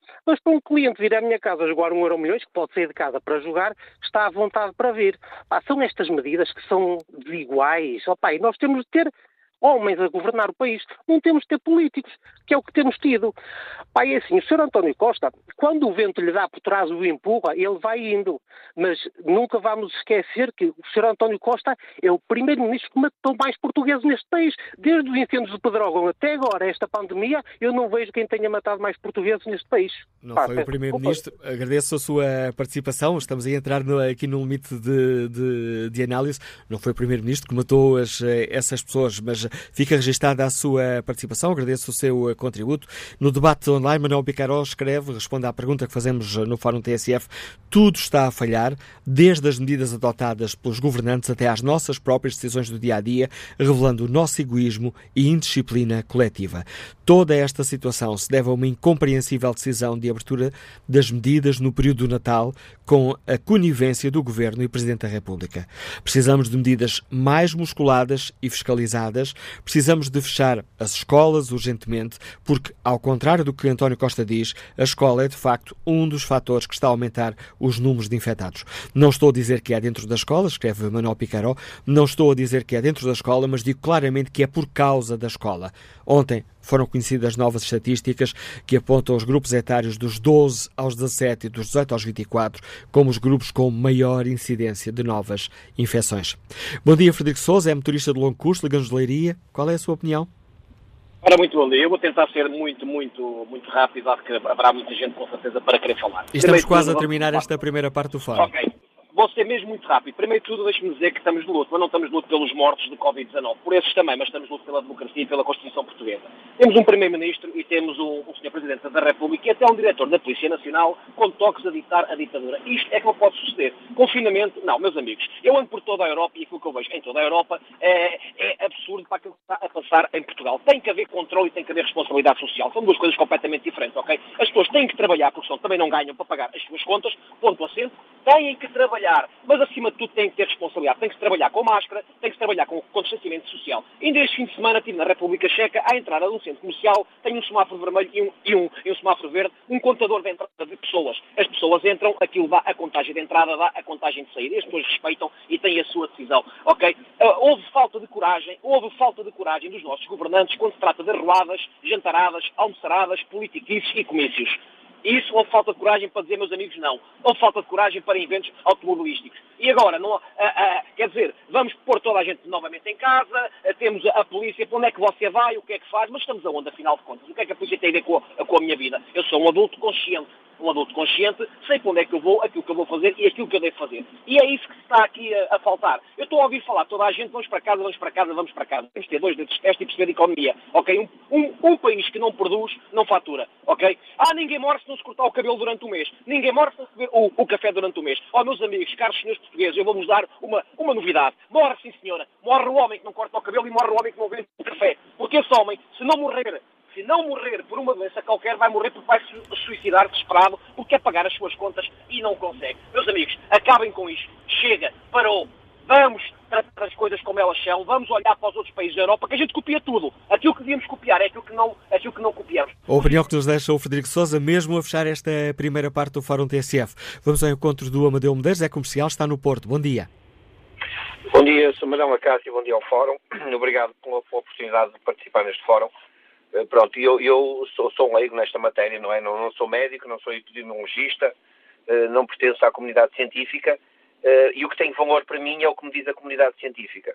Mas para um cliente vir à minha casa jogar um euro milhões, que pode sair de casa para jogar, está à vontade para vir. Pá, são estas medidas que são desiguais. Opa, e nós temos de ter homens a governar o país, não temos de ter políticos, que é o que temos tido. Pá, é assim, o senhor António Costa, quando o vento lhe dá por trás o empurra, ele vai indo. Mas nunca vamos esquecer que o senhor António Costa é o primeiro-ministro que matou mais portugueses neste país. Desde os incêndios do Pedrógão até agora, esta pandemia, eu não vejo quem tenha matado mais portugueses neste país. Não Pá, foi o primeiro-ministro. Agradeço a sua participação. Estamos a entrar no, aqui no limite de, de, de análise. Não foi o primeiro-ministro que matou as, essas pessoas, mas fica registada a sua participação. Agradeço o seu contributo. No debate online, Manuel Picaró escreve, responde à pergunta que fazemos no Fórum T S F. Tudo está a falhar, desde as medidas adotadas pelos governantes até às nossas próprias decisões do dia-a-dia, revelando o nosso egoísmo e indisciplina coletiva. Toda esta situação se deve a uma incompreensível decisão de abertura das medidas no período do Natal, com a conivência do Governo e Presidente da República. Precisamos de medidas mais musculadas e fiscalizadas. Precisamos de fechar as escolas urgentemente, porque, ao contrário do que António Costa diz, a escola é, de facto, um dos fatores que está a aumentar os números de infectados. Não estou a dizer que é dentro da escola, escreve Manuel Picaró, não estou a dizer que é dentro da escola, mas digo claramente que é por causa da escola. Ontem foram conhecidas novas estatísticas que apontam os grupos etários dos doze aos dezassete e dos dezoito aos vinte e quatro como os grupos com maior incidência de novas infecções. Bom dia, Frederico Sousa, é motorista de longo curso, Liga-nos de Leiria. Qual é a sua opinião? Ora, muito bom dia. Eu vou tentar ser muito, muito, muito rápido, porque haverá muita gente com certeza para querer falar. E estamos Primeiro quase tudo, a terminar vamos... esta primeira parte do fórum. Ok. Vou ser mesmo muito rápido. Primeiro de tudo, deixe-me dizer que estamos de luto, mas não estamos de luto pelos mortos de covid dezanove. Por esses também, mas estamos de luto pela democracia e pela Constituição Portuguesa. Temos um Primeiro-Ministro e temos um, um senhor Presidente da República e até um Diretor da Polícia Nacional com toques a ditar a ditadura. Isto é que não pode suceder. Confinamento, não, meus amigos. Eu ando por toda a Europa e aquilo que eu vejo em toda a Europa é, é absurdo para aquilo que está a passar em Portugal. Tem que haver controle e tem que haver responsabilidade social. São duas coisas completamente diferentes, ok? As pessoas têm que trabalhar porque senão também não ganham para pagar as suas contas, ponto acento. Têm que trabalhar, mas acima de tudo têm que ter responsabilidade. Tem que se trabalhar com máscara, tem que se trabalhar com, com distanciamento social. Ainda este fim de semana estive na República Checa, à entrada de um centro comercial, tem um semáforo vermelho e um, e um, e um semáforo verde, um contador de entrada de pessoas. As pessoas entram, aquilo dá a contagem de entrada, dá a contagem de saída. E as pessoas respeitam e têm a sua decisão. Ok? Uh, houve falta de coragem, houve falta de coragem dos nossos governantes quando se trata de arruadas, jantaradas, almoçaradas, politiquices e comícios. Isso houve falta de coragem para dizer, meus amigos, não. Houve falta de coragem para eventos automobilísticos. E agora, não, uh, uh, quer dizer, vamos pôr toda a gente novamente em casa, uh, temos a, a polícia, para onde é que você vai, o que é que faz, mas estamos aonde, afinal de contas? O que é que a polícia tem a ver com a, com a minha vida? Eu sou um adulto consciente. Um adulto consciente, sei para onde é que eu vou, aquilo que eu vou fazer e aquilo que eu devo fazer. E é isso que está aqui a, a faltar. Eu estou a ouvir falar, toda a gente, vamos para casa, vamos para casa, vamos para casa. Temos que ter dois dedos de teste e perceber a economia, ok? Um, um, um país que não produz, não fatura, ok? Ah, ninguém morre se não se cortar o cabelo durante o mês. Ninguém morre se não se beber o, o café durante o mês. Oh, meus amigos, caros senhores portugueses, eu vou-vos dar uma, uma novidade. Morre, sim senhora. Morre o homem que não corta o cabelo e morre o homem que não vende o café. Porque esse homem, se não morrer... Se não morrer por uma doença qualquer, vai morrer porque vai se suicidar desesperado, porque quer pagar as suas contas e não consegue. Meus amigos, acabem com isto. Chega, parou. Vamos tratar as coisas como elas são. Vamos olhar para os outros países da Europa, que a gente copia tudo. Aquilo que devíamos copiar é aquilo que não, é aquilo que não copiamos. A opinião que nos deixa o Frederico Sousa, mesmo a fechar esta primeira parte do Fórum T S F. Vamos ao encontro do Amadeu Medeiros, é comercial, está no Porto. Bom dia. Bom dia, sou Manuel Acácio, bom dia ao Fórum. Obrigado pela oportunidade de participar neste Fórum. Pronto, eu, eu sou, sou um leigo nesta matéria, não é? Não, não sou médico, não sou epidemiologista, não pertenço à comunidade científica e o que tem valor para mim é o que me diz a comunidade científica.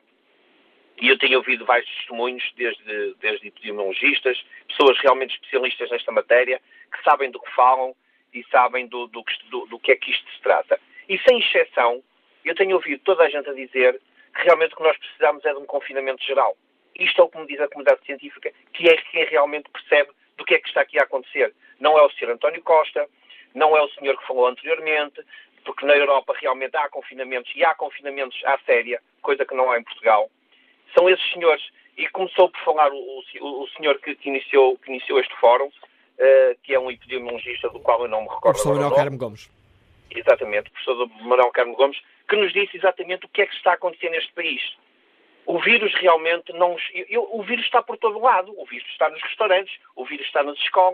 E eu tenho ouvido vários testemunhos, desde, desde epidemiologistas, pessoas realmente especialistas nesta matéria, que sabem do que falam e sabem do, do, do, do que é que isto se trata. E sem exceção, eu tenho ouvido toda a gente a dizer que realmente o que nós precisamos é de um confinamento geral. Isto é o que me diz a comunidade científica, que é quem realmente percebe do que é que está aqui a acontecer. Não é o senhor António Costa, não é o senhor que falou anteriormente, porque na Europa realmente há confinamentos, e há confinamentos à séria, coisa que não há em Portugal. São esses senhores, e começou por falar o, o, o senhor que, que, iniciou, que iniciou este fórum, uh, que é um epidemiologista do qual eu não me recordo. O professor Manuel Carmo Gomes. Exatamente, o professor Manuel Carmo Gomes, que nos disse exatamente o que é que está a acontecer neste país. O vírus realmente não... Eu, o vírus está por todo lado. O vírus está nos restaurantes, o vírus está nas escolas,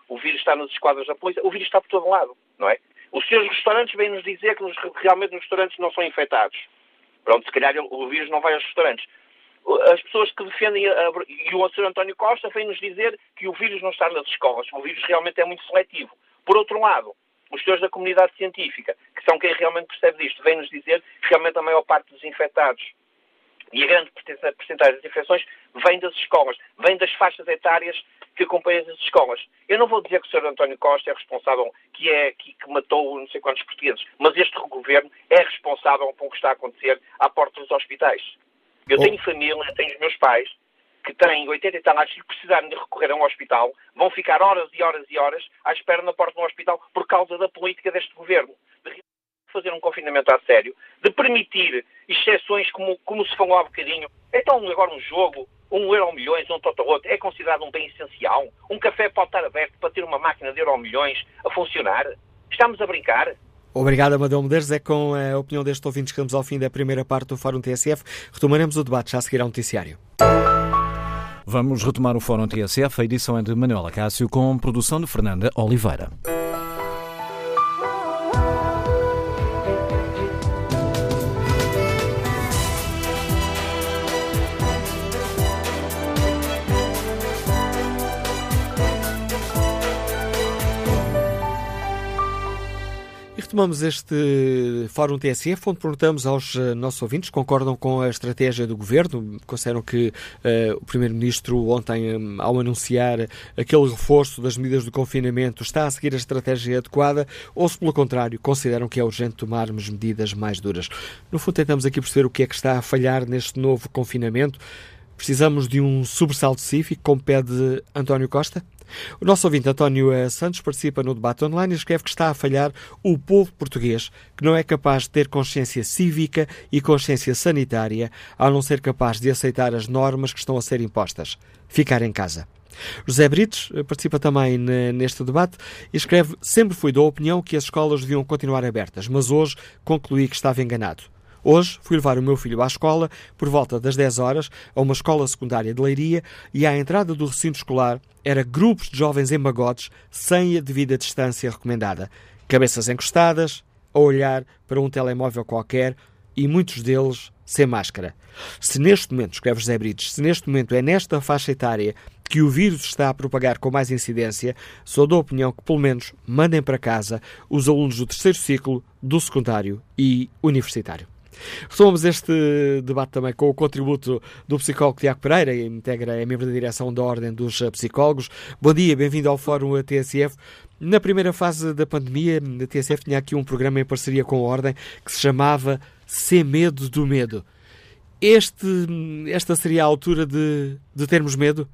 o vírus está nas esquadras da polícia, o vírus está por todo lado, não é? Os senhores restaurantes vêm-nos dizer que nos, realmente os restaurantes não são infectados. Pronto, se calhar o vírus não vai aos restaurantes. As pessoas que defendem, a, a, e o senhor António Costa vem-nos dizer que o vírus não está nas escolas. O vírus realmente é muito seletivo. Por outro lado, os senhores da comunidade científica, que são quem realmente percebe disto, vêm-nos dizer que realmente a maior parte dos infectados e a grande porcentagem das infecções vem das escolas, vem das faixas etárias que acompanham as escolas. Eu não vou dizer que o senhor António Costa é responsável, que, é, que, que matou não sei quantos portugueses, mas este governo é responsável por o que está a acontecer à porta dos hospitais. Eu oh. tenho família, tenho os meus pais, que têm oitenta e tal anos e precisarem de recorrer a um hospital, vão ficar horas e horas e horas à espera na porta de um hospital por causa da política deste governo. De fazer um confinamento a sério, de permitir exceções como, como se falou há bocadinho. Então agora um jogo, um euro milhões, um tototo, é considerado um bem essencial? Um café pode estar aberto para ter uma máquina de euro milhões a funcionar? Estamos a brincar? Obrigado, Amadeu Medeiros. É com a opinião deste ouvinte que estamos ao fim da primeira parte do Fórum T S F. Retomaremos o debate já a seguir ao noticiário. Vamos retomar o Fórum T S F. A edição é de Manuela Cássio com produção de Fernanda Oliveira. Retomamos este Fórum T S F, onde perguntamos aos nossos ouvintes, concordam com a estratégia do Governo? Consideram que uh, o Primeiro-Ministro ontem, um, ao anunciar aquele reforço das medidas do confinamento, está a seguir a estratégia adequada, ou se, pelo contrário, consideram que é urgente tomarmos medidas mais duras? No fundo, tentamos aqui perceber o que é que está a falhar neste novo confinamento. Precisamos de um sobressalto cívico, como pede António Costa? O nosso ouvinte António Santos participa no debate online e escreve que está a falhar o povo português, que não é capaz de ter consciência cívica e consciência sanitária, ao não ser capaz de aceitar as normas que estão a ser impostas. Ficar em casa. José Brites participa também neste debate e escreve: sempre fui da opinião que as escolas deviam continuar abertas, mas hoje concluí que estava enganado. Hoje fui levar o meu filho à escola por volta das dez horas, a uma escola secundária de Leiria, e à entrada do recinto escolar era grupos de jovens em pagotes sem a devida distância recomendada. Cabeças encostadas, a olhar para um telemóvel qualquer e muitos deles sem máscara. Se neste momento, escreve José Brites, se neste momento é nesta faixa etária que o vírus está a propagar com mais incidência, sou da opinião que pelo menos mandem para casa os alunos do terceiro ciclo, do secundário e universitário. Retomamos este debate também com o contributo do psicólogo Tiago Pereira, que integra, é membro da direção da Ordem dos Psicólogos. Bom dia, bem-vindo ao Fórum T S F. Na primeira fase da pandemia, a T S F tinha aqui um programa em parceria com a Ordem que se chamava Sem Medo do Medo. Este, esta seria a altura de, de termos medo?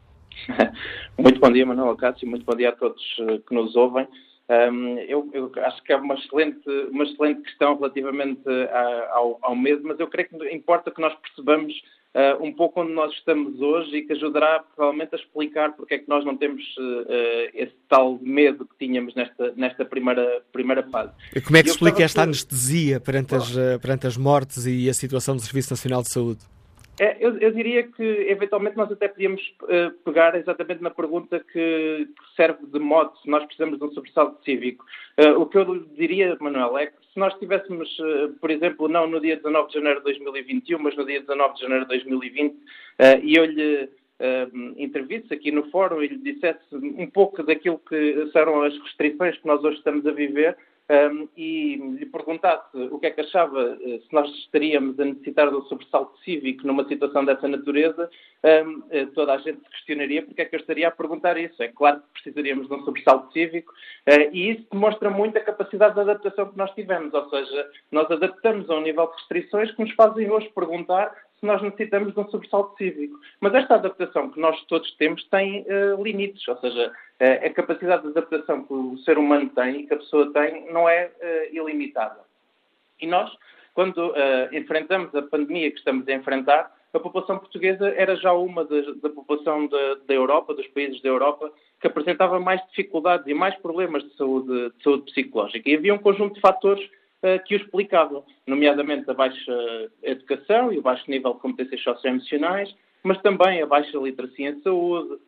Muito bom dia, Manuel Cássio, muito bom dia a todos que nos ouvem. Um, eu, eu acho que é uma excelente, uma excelente questão relativamente a, ao, ao medo, mas eu creio que importa que nós percebamos uh, um pouco onde nós estamos hoje e que ajudará provavelmente a explicar porque é que nós não temos uh, esse tal medo que tínhamos nesta, nesta primeira, primeira fase. E como é que se explica esta que... anestesia perante as, perante as mortes e a situação do Serviço Nacional de Saúde? É, eu, eu diria que, eventualmente, nós até podíamos uh, pegar exatamente na pergunta que, que serve de mote, se nós precisamos de um sobressalto cívico. Uh, o que eu diria, Manuel, é que se nós estivéssemos, uh, por exemplo, não no dia dezanove de janeiro de dois mil e vinte e um, mas no dia dezanove de janeiro de dois mil e vinte, uh, e eu lhe uh, intervisse aqui no fórum e lhe dissesse um pouco daquilo que serão as restrições que nós hoje estamos a viver, Um, e lhe perguntasse o que é que achava uh, se nós estaríamos a necessitar de um sobressalto cívico numa situação dessa natureza, um, uh, toda a gente se questionaria porque é que eu estaria a perguntar isso. É claro que precisaríamos de um sobressalto cívico uh, e isso demonstra muito a capacidade de adaptação que nós tivemos, ou seja, nós adaptamos a um nível de restrições que nos fazem hoje perguntar se nós necessitamos de um sobressalto cívico. Mas esta adaptação que nós todos temos tem uh, limites, ou seja, uh, a capacidade de adaptação que o ser humano tem e que a pessoa tem não é uh, ilimitada. E nós, quando uh, enfrentamos a pandemia que estamos a enfrentar, a população portuguesa era já uma da, da população da, da Europa, dos países da Europa, que apresentava mais dificuldades e mais problemas de saúde, de saúde psicológica. E havia um conjunto de fatores que o explicavam, nomeadamente a baixa educação e o baixo nível de competências socioemocionais, mas também a baixa literacia em saúde,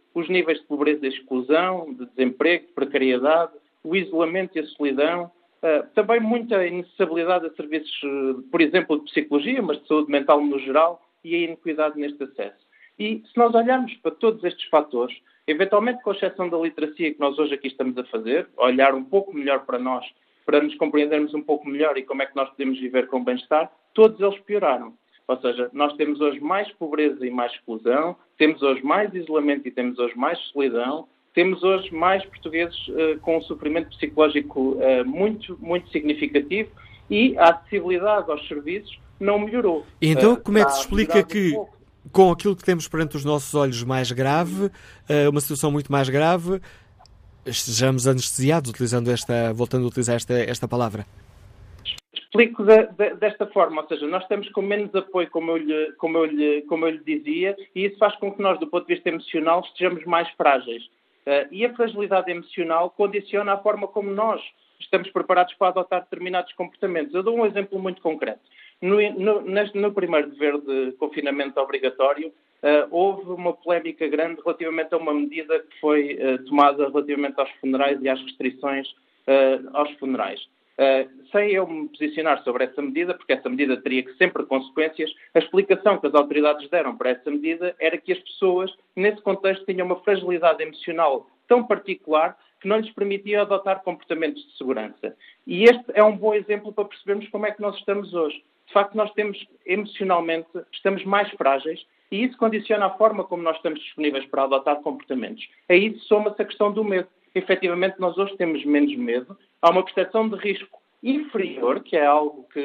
os níveis de pobreza e exclusão, de desemprego, de precariedade, o isolamento e a solidão, uh, também muita inacessibilidade a serviços, uh, por exemplo, de psicologia, mas de saúde mental no geral, e a iniquidade neste acesso. E se nós olharmos para todos estes fatores, eventualmente com exceção da literacia que nós hoje aqui estamos a fazer, olhar um pouco melhor para nós, para nos compreendermos um pouco melhor e como é que nós podemos viver com bem-estar, todos eles pioraram. Ou seja, nós temos hoje mais pobreza e mais exclusão, temos hoje mais isolamento e temos hoje mais solidão, temos hoje mais portugueses uh, com um sofrimento psicológico uh, muito, muito significativo e a acessibilidade aos serviços não melhorou. E então, Uh, como é que se explica um que, pouco. com aquilo que temos perante os nossos olhos mais grave, uh, uma situação muito mais grave, estejamos anestesiados, utilizando esta, voltando a utilizar esta, esta palavra? Explico de, de, desta forma, ou seja, nós estamos com menos apoio, como eu, lhe, como, eu lhe, como eu lhe dizia, e isso faz com que nós, do ponto de vista emocional, estejamos mais frágeis. Uh, e a fragilidade emocional condiciona a forma como nós estamos preparados para adotar determinados comportamentos. Eu dou um exemplo muito concreto. No, no, neste, no primeiro dever de confinamento obrigatório, uh, houve uma polémica grande relativamente a uma medida que foi uh, tomada relativamente aos funerais e às restrições uh, aos funerais. Uh, sem eu me posicionar sobre essa medida, porque essa medida teria que sempre consequências, a explicação que as autoridades deram para essa medida era que as pessoas, nesse contexto, tinham uma fragilidade emocional tão particular que não lhes permitia adotar comportamentos de segurança. E este é um bom exemplo para percebermos como é que nós estamos hoje. De facto, nós temos, emocionalmente, estamos mais frágeis e isso condiciona a forma como nós estamos disponíveis para adotar comportamentos. A isso soma-se a questão do medo. Efetivamente, nós hoje temos menos medo, há uma percepção de risco inferior, que é algo que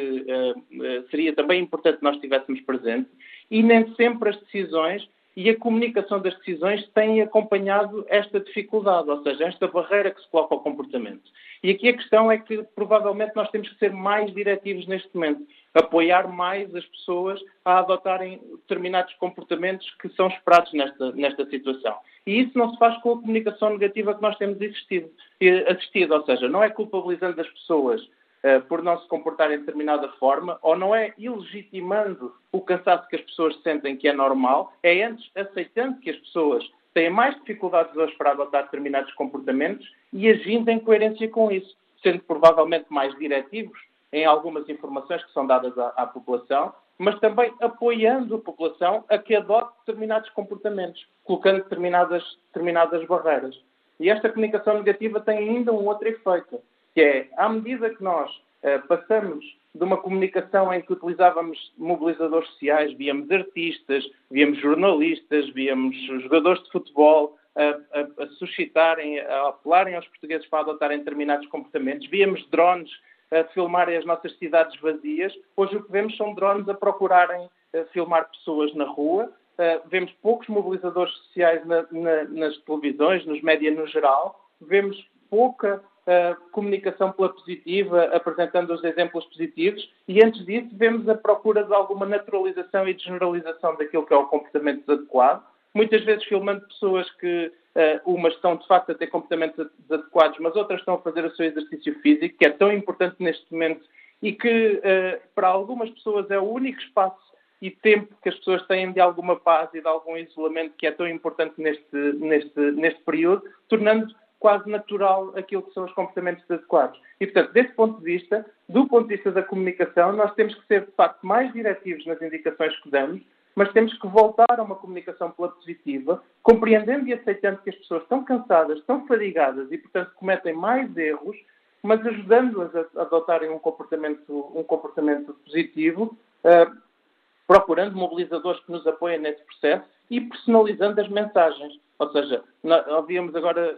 uh, seria também importante que nós tivéssemos presente, e nem sempre as decisões e a comunicação das decisões têm acompanhado esta dificuldade, ou seja, esta barreira que se coloca ao comportamento. E aqui a questão é que, provavelmente, nós temos que ser mais diretivos neste momento, apoiar mais as pessoas a adotarem determinados comportamentos que são esperados nesta, nesta situação. E isso não se faz com a comunicação negativa que nós temos assistido, assistido ou seja, não é culpabilizando as pessoas uh, por não se comportarem de determinada forma, ou não é ilegitimando o cansaço que as pessoas sentem que é normal, é antes aceitando que as pessoas têm mais dificuldades hoje para adotar determinados comportamentos e agindo em coerência com isso, sendo provavelmente mais diretivos em algumas informações que são dadas à, à população, mas também apoiando a população a que adote determinados comportamentos, colocando determinadas, determinadas barreiras. E esta comunicação negativa tem ainda um outro efeito, que é, à medida que nós eh, passamos de uma comunicação em que utilizávamos mobilizadores sociais, víamos artistas, víamos jornalistas, víamos jogadores de futebol a, a, a suscitarem, a apelarem aos portugueses para adotarem determinados comportamentos, víamos drones a filmarem as nossas cidades vazias. Hoje o que vemos são drones a procurarem a filmar pessoas na rua. Uh, vemos poucos mobilizadores sociais na, na, nas televisões, nos médias no geral. Vemos pouca uh, comunicação pela positiva, apresentando os exemplos positivos. E antes disso vemos a procura de alguma naturalização e de generalização daquilo que é o comportamento desadequado. Muitas vezes filmando pessoas que uh, umas estão, de facto, a ter comportamentos adequados, mas outras estão a fazer o seu exercício físico, que é tão importante neste momento e que, uh, para algumas pessoas, é o único espaço e tempo que as pessoas têm de alguma paz e de algum isolamento que é tão importante neste, neste, neste período, tornando quase natural aquilo que são os comportamentos adequados. E, portanto, desse ponto de vista, do ponto de vista da comunicação, nós temos que ser, de facto, mais diretivos nas indicações que damos, mas temos que voltar a uma comunicação pela positiva, compreendendo e aceitando que as pessoas estão cansadas, estão fadigadas e, portanto, cometem mais erros, mas ajudando-as a adotarem um comportamento, um comportamento positivo, uh, procurando mobilizadores que nos apoiem nesse processo e personalizando as mensagens. Ou seja, nós ouvíamos agora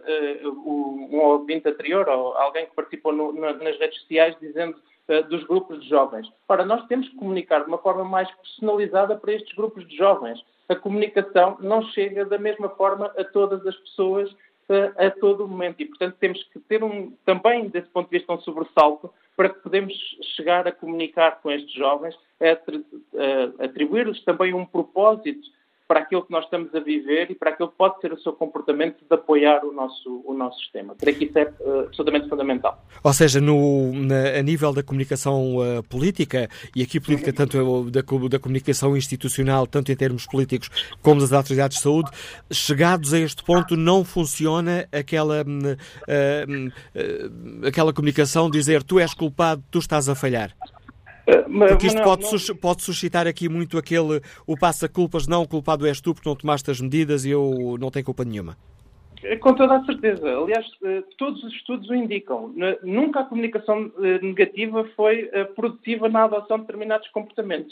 uh, um ouvinte anterior, ou alguém que participou no, na, nas redes sociais, dizendo dos grupos de jovens. Ora, nós temos que comunicar de uma forma mais personalizada para estes grupos de jovens. A comunicação não chega da mesma forma a todas as pessoas a todo o momento e, portanto, temos que ter um, também, desse ponto de vista, um sobressalto para que podemos chegar a comunicar com estes jovens, a atribuir-lhes também um propósito para aquilo que nós estamos a viver e para aquilo que pode ser o seu comportamento de apoiar o nosso, o nosso sistema. Creio que isso é uh, absolutamente fundamental. Ou seja, no, na, a nível da comunicação uh, política, e aqui política tanto da, da comunicação institucional, tanto em termos políticos como das autoridades de saúde, chegados a este ponto não funciona aquela, uh, uh, aquela comunicação, dizer tu és culpado, tu estás a falhar. Porque isto pode, sus, pode suscitar aqui muito aquele o passa-culpas, não, o culpado és tu porque não tomaste as medidas e eu não tenho culpa nenhuma. Com toda a certeza. Aliás, todos os estudos o indicam. Nunca a comunicação negativa foi produtiva na adoção de determinados comportamentos.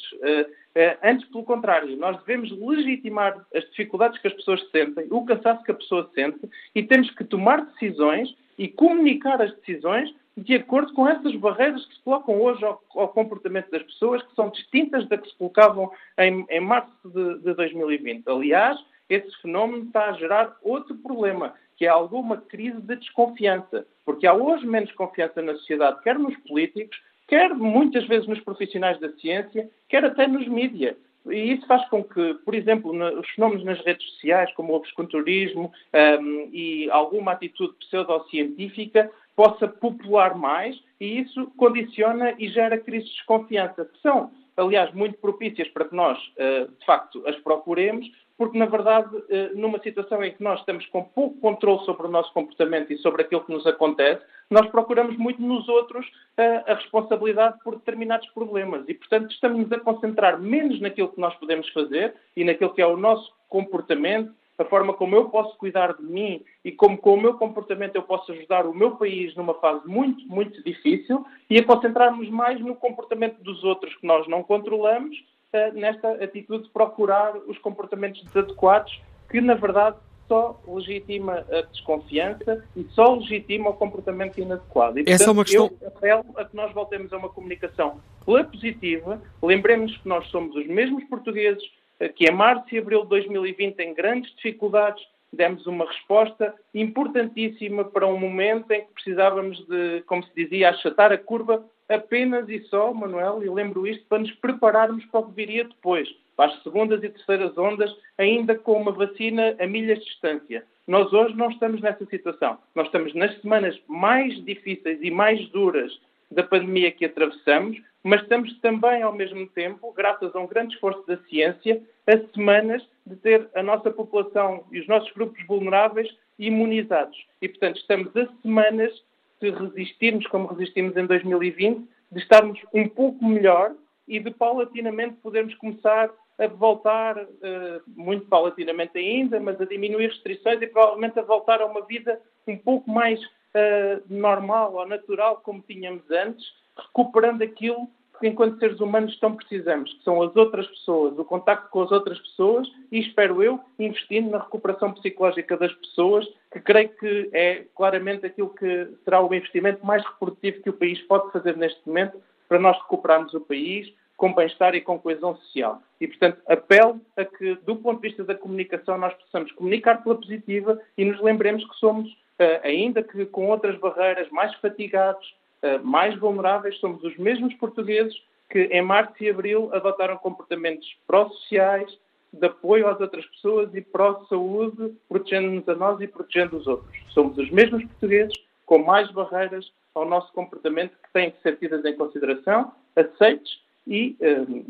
Antes, pelo contrário, nós devemos legitimar as dificuldades que as pessoas sentem, o cansaço que a pessoa sente, e temos que tomar decisões e comunicar as decisões de acordo com essas barreiras que se colocam hoje ao, ao comportamento das pessoas, que são distintas da que se colocavam em, em março de, de dois mil e vinte. Aliás, esse fenómeno está a gerar outro problema, que é alguma crise de desconfiança, porque há hoje menos confiança na sociedade, quer nos políticos, quer muitas vezes nos profissionais da ciência, quer até nos mídias. E isso faz com que, por exemplo, os fenómenos nas redes sociais, como o obscurantismo um, e alguma atitude pseudocientífica, possa popular mais, e isso condiciona e gera crises de desconfiança, que são, aliás, muito propícias para que nós, de facto, as procuremos, porque, na verdade, numa situação em que nós estamos com pouco controle sobre o nosso comportamento e sobre aquilo que nos acontece, nós procuramos muito nos outros a responsabilidade por determinados problemas e, portanto, estamos a concentrar menos naquilo que nós podemos fazer e naquilo que é o nosso comportamento, a forma como eu posso cuidar de mim e como com o meu comportamento eu posso ajudar o meu país numa fase muito, muito difícil, e a concentrarmos mais no comportamento dos outros que nós não controlamos, nesta atitude de procurar os comportamentos desadequados, que na verdade só legitima a desconfiança e só legitima o comportamento inadequado. E, portanto, essa é uma questão... eu apelo a que nós voltemos a uma comunicação pela positiva, lembremos que nós somos os mesmos portugueses que em março e abril de dois mil e vinte, em grandes dificuldades, demos uma resposta importantíssima para um momento em que precisávamos de, como se dizia, achatar a curva apenas e só, Manuel, e lembro isto, para nos prepararmos para o que viria depois, para as segundas e terceiras ondas, ainda com uma vacina a milhas de distância. Nós hoje não estamos nessa situação. Nós estamos nas semanas mais difíceis e mais duras da pandemia que atravessamos, mas estamos também, ao mesmo tempo, graças a um grande esforço da ciência, a semanas de ter a nossa população e os nossos grupos vulneráveis imunizados. E, portanto, estamos a semanas de resistirmos como resistimos em dois mil e vinte, de estarmos um pouco melhor e de paulatinamente podermos começar a voltar, uh, muito paulatinamente ainda, mas a diminuir restrições e provavelmente a voltar a uma vida um pouco mais uh, normal ou natural como tínhamos antes, recuperando aquilo que enquanto seres humanos tão precisamos, que são as outras pessoas, o contacto com as outras pessoas e, espero eu, investindo na recuperação psicológica das pessoas, que creio que é claramente aquilo que será o investimento mais reprodutivo que o país pode fazer neste momento para nós recuperarmos o país com bem-estar e com coesão social. E, portanto, apelo a que, do ponto de vista da comunicação, nós possamos comunicar pela positiva e nos lembremos que somos, ainda que com outras barreiras, mais fatigados, mais vulneráveis, somos os mesmos portugueses que em março e abril adotaram comportamentos pró-sociais, de apoio às outras pessoas e pró-saúde, protegendo-nos a nós e protegendo os outros. Somos os mesmos portugueses com mais barreiras ao nosso comportamento que têm que ser tidas em consideração, aceites e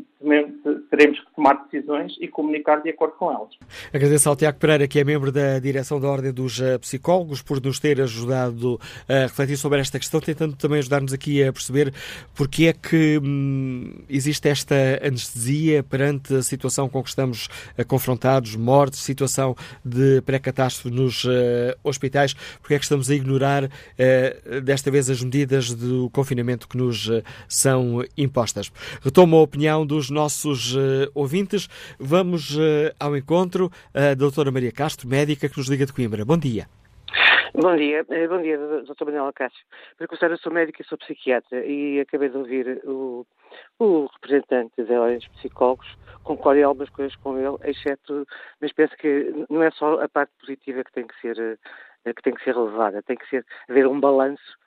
uh, teremos que tomar decisões e comunicar de acordo com elas. Agradeço ao Tiago Pereira, que é membro da direção da Ordem dos Psicólogos, por nos ter ajudado a refletir sobre esta questão, tentando também ajudar-nos aqui a perceber porque é que hum, existe esta anestesia perante a situação com que estamos confrontados, mortes, situação de pré-catástrofe nos uh, hospitais, porque é que estamos a ignorar uh, desta vez as medidas do confinamento que nos uh, são impostas. Retomo a opinião dos nossos uh, ouvintes. Vamos uh, ao encontro da uh, doutora Maria Castro, médica, que nos liga de Coimbra. Bom dia. Bom dia. Bom dia, doutora Manuela Cássio. Para começar, eu sou médica e sou psiquiatra e acabei de ouvir o, o representante da Ordem dos Psicólogos. Concordo em algumas coisas com ele, exceto, mas penso que não é só a parte positiva que tem que ser, que tem que ser relevada, tem que ser, haver um balanço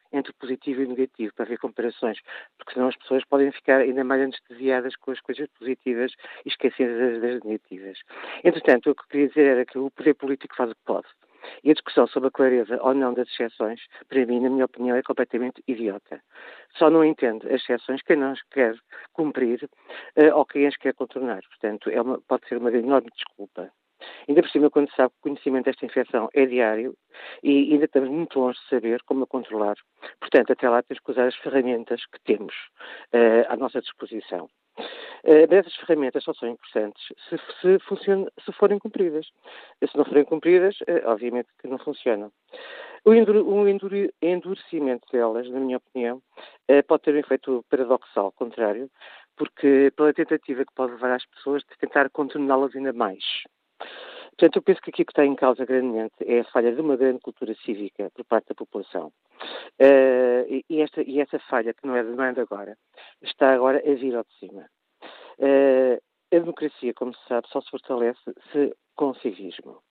entre o positivo e o negativo, para ver comparações, porque senão as pessoas podem ficar ainda mais anestesiadas com as coisas positivas e esquecendo das, das negativas. Entretanto, o que eu queria dizer era que o poder político faz o que pode. E a discussão sobre a clareza ou não das exceções, para mim, na minha opinião, é completamente idiota. Só não entende as exceções quem não as quer cumprir uh, ou quem as quer contornar. Portanto, é uma, pode ser uma enorme desculpa. Ainda por cima, quando se sabe que o conhecimento desta infecção é diário e ainda estamos muito longe de saber como a controlar. Portanto, até lá temos que usar as ferramentas que temos uh, à nossa disposição. Uh, mas essas ferramentas só são importantes se, se, funcionam, se forem cumpridas. Se não forem cumpridas, uh, obviamente que não funcionam. O, endure, o endure, endurecimento delas, na minha opinião, uh, pode ter um efeito paradoxal, contrário, porque pela tentativa que pode levar às pessoas de tentar contorná-las ainda mais. Portanto, eu penso que aqui o que está em causa grandemente é a falha de uma grande cultura cívica por parte da população. Uh, e, esta, e essa falha, que não é de demanda agora, está agora a vir ao de cima. Uh, a democracia, como se sabe, só se fortalece se com civismo.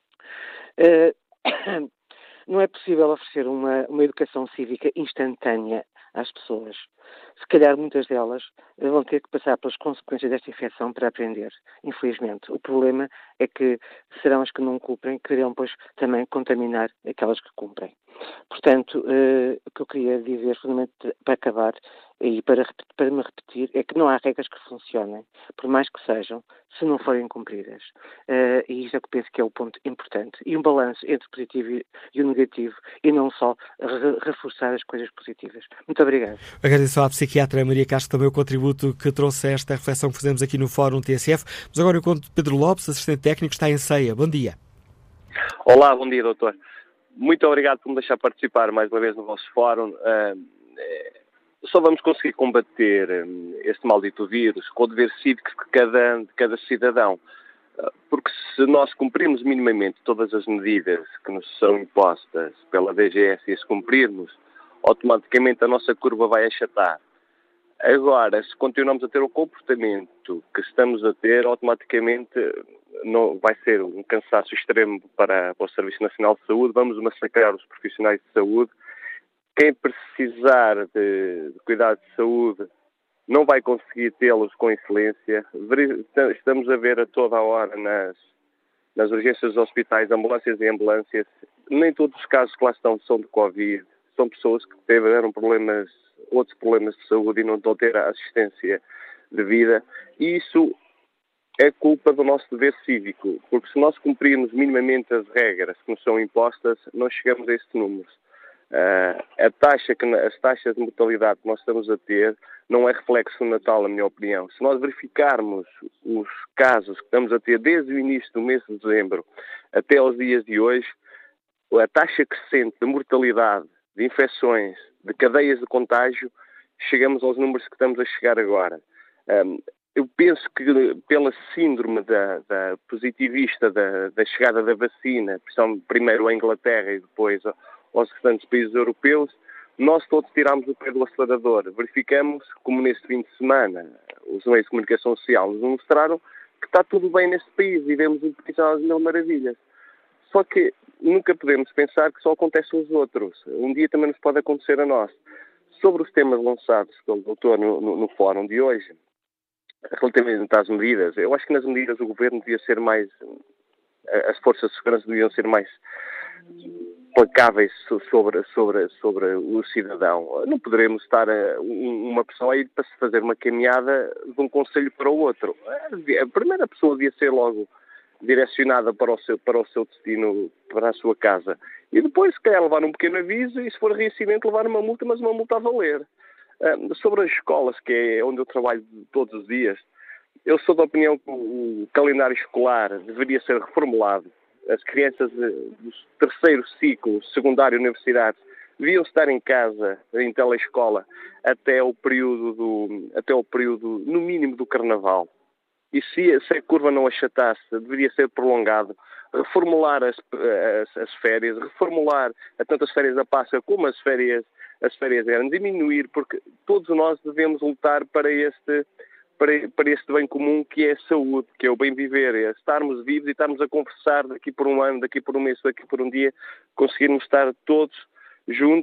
Uh, não é possível oferecer uma, uma educação cívica instantânea às pessoas. Se calhar muitas delas vão ter que passar pelas consequências desta infecção para aprender, infelizmente. O problema é que serão as que não cumprem que irão, pois, também contaminar aquelas que cumprem. Portanto, uh, o que eu queria dizer, fundamentalmente, para acabar e para, para me repetir, é que não há regras que funcionem, por mais que sejam, se não forem cumpridas. Uh, e isso é que eu penso que é o ponto importante. E um balanço entre o positivo e o negativo, e não só re- reforçar as coisas positivas. Muito obrigado. Agradeço à psiquiatra Maria Castro também o contributo que trouxe a esta reflexão que fizemos aqui no Fórum T S F. Mas agora eu conto Pedro Lopes, assistente técnico, está em Ceia. Bom dia. Olá, bom dia, doutor. Muito obrigado por me deixar participar mais uma vez no vosso fórum. Uh, só vamos conseguir combater um, este maldito vírus com o dever cívico de cada, de cada cidadão. Uh, porque se nós cumprirmos minimamente todas as medidas que nos são impostas pela D G S e se cumprirmos, automaticamente a nossa curva vai achatar. Agora, se continuamos a ter o comportamento que estamos a ter, automaticamente não, vai ser um cansaço extremo para, para o Serviço Nacional de Saúde, vamos massacrar os profissionais de saúde. Quem precisar de, de cuidado de saúde não vai conseguir tê-los com excelência. Estamos a ver a toda a hora nas, nas urgências dos hospitais, ambulâncias e ambulâncias, nem todos os casos que lá estão são de Covid, são pessoas que tiveram problemas, outros problemas de saúde e não estão a ter a assistência devida. E isso é culpa do nosso dever cívico, porque se nós cumprirmos minimamente as regras que nos são impostas, não chegamos a estes números. Uh, a taxa que, as taxas de mortalidade que nós estamos a ter não é reflexo do Natal, na minha opinião. Se nós verificarmos os casos que estamos a ter desde o início do mês de dezembro até aos dias de hoje, a taxa crescente de mortalidade, de infecções, de cadeias de contágio, chegamos aos números que estamos a chegar agora. Um, eu penso que pela síndrome da, da positivista da, da chegada da vacina, primeiro à Inglaterra e depois aos restantes países europeus, nós todos tirámos o pé do acelerador. Verificamos, como neste fim de semana, os meios de comunicação social nos mostraram que está tudo bem neste país e vemos um país às mil maravilhas. Só que nunca podemos pensar que só acontece aos outros. Um dia também nos pode acontecer a nós. Sobre os temas lançados pelo doutor no, no, no fórum de hoje, relativamente às medidas, eu acho que nas medidas o governo devia ser mais, as forças de segurança deviam ser mais placáveis sobre, sobre, sobre o cidadão. Não poderemos estar a, uma pessoa aí para se fazer uma caminhada de um concelho para o outro. A primeira pessoa devia ser logo direcionada para o seu, para o seu destino, para a sua casa. E depois, se calhar, levar um pequeno aviso e, se for reacimento, levar uma multa, mas uma multa a valer. Uh, sobre as escolas, que é onde eu trabalho todos os dias, eu sou da opinião que o calendário escolar deveria ser reformulado. As crianças do terceiro ciclo, secundário e universidade, deviam estar em casa, em telescola, até o período, do, até o período no mínimo, do Carnaval. E se, se a curva não achatasse, deveria ser prolongado. Reformular as, as, as férias, reformular tanto as férias da Páscoa como as férias, as férias eram, diminuir, porque todos nós devemos lutar para este, para, para este bem comum que é a saúde, que é o bem viver, é estarmos vivos e estarmos a conversar daqui por um ano, daqui por um mês, daqui por um dia, conseguirmos estar todos juntos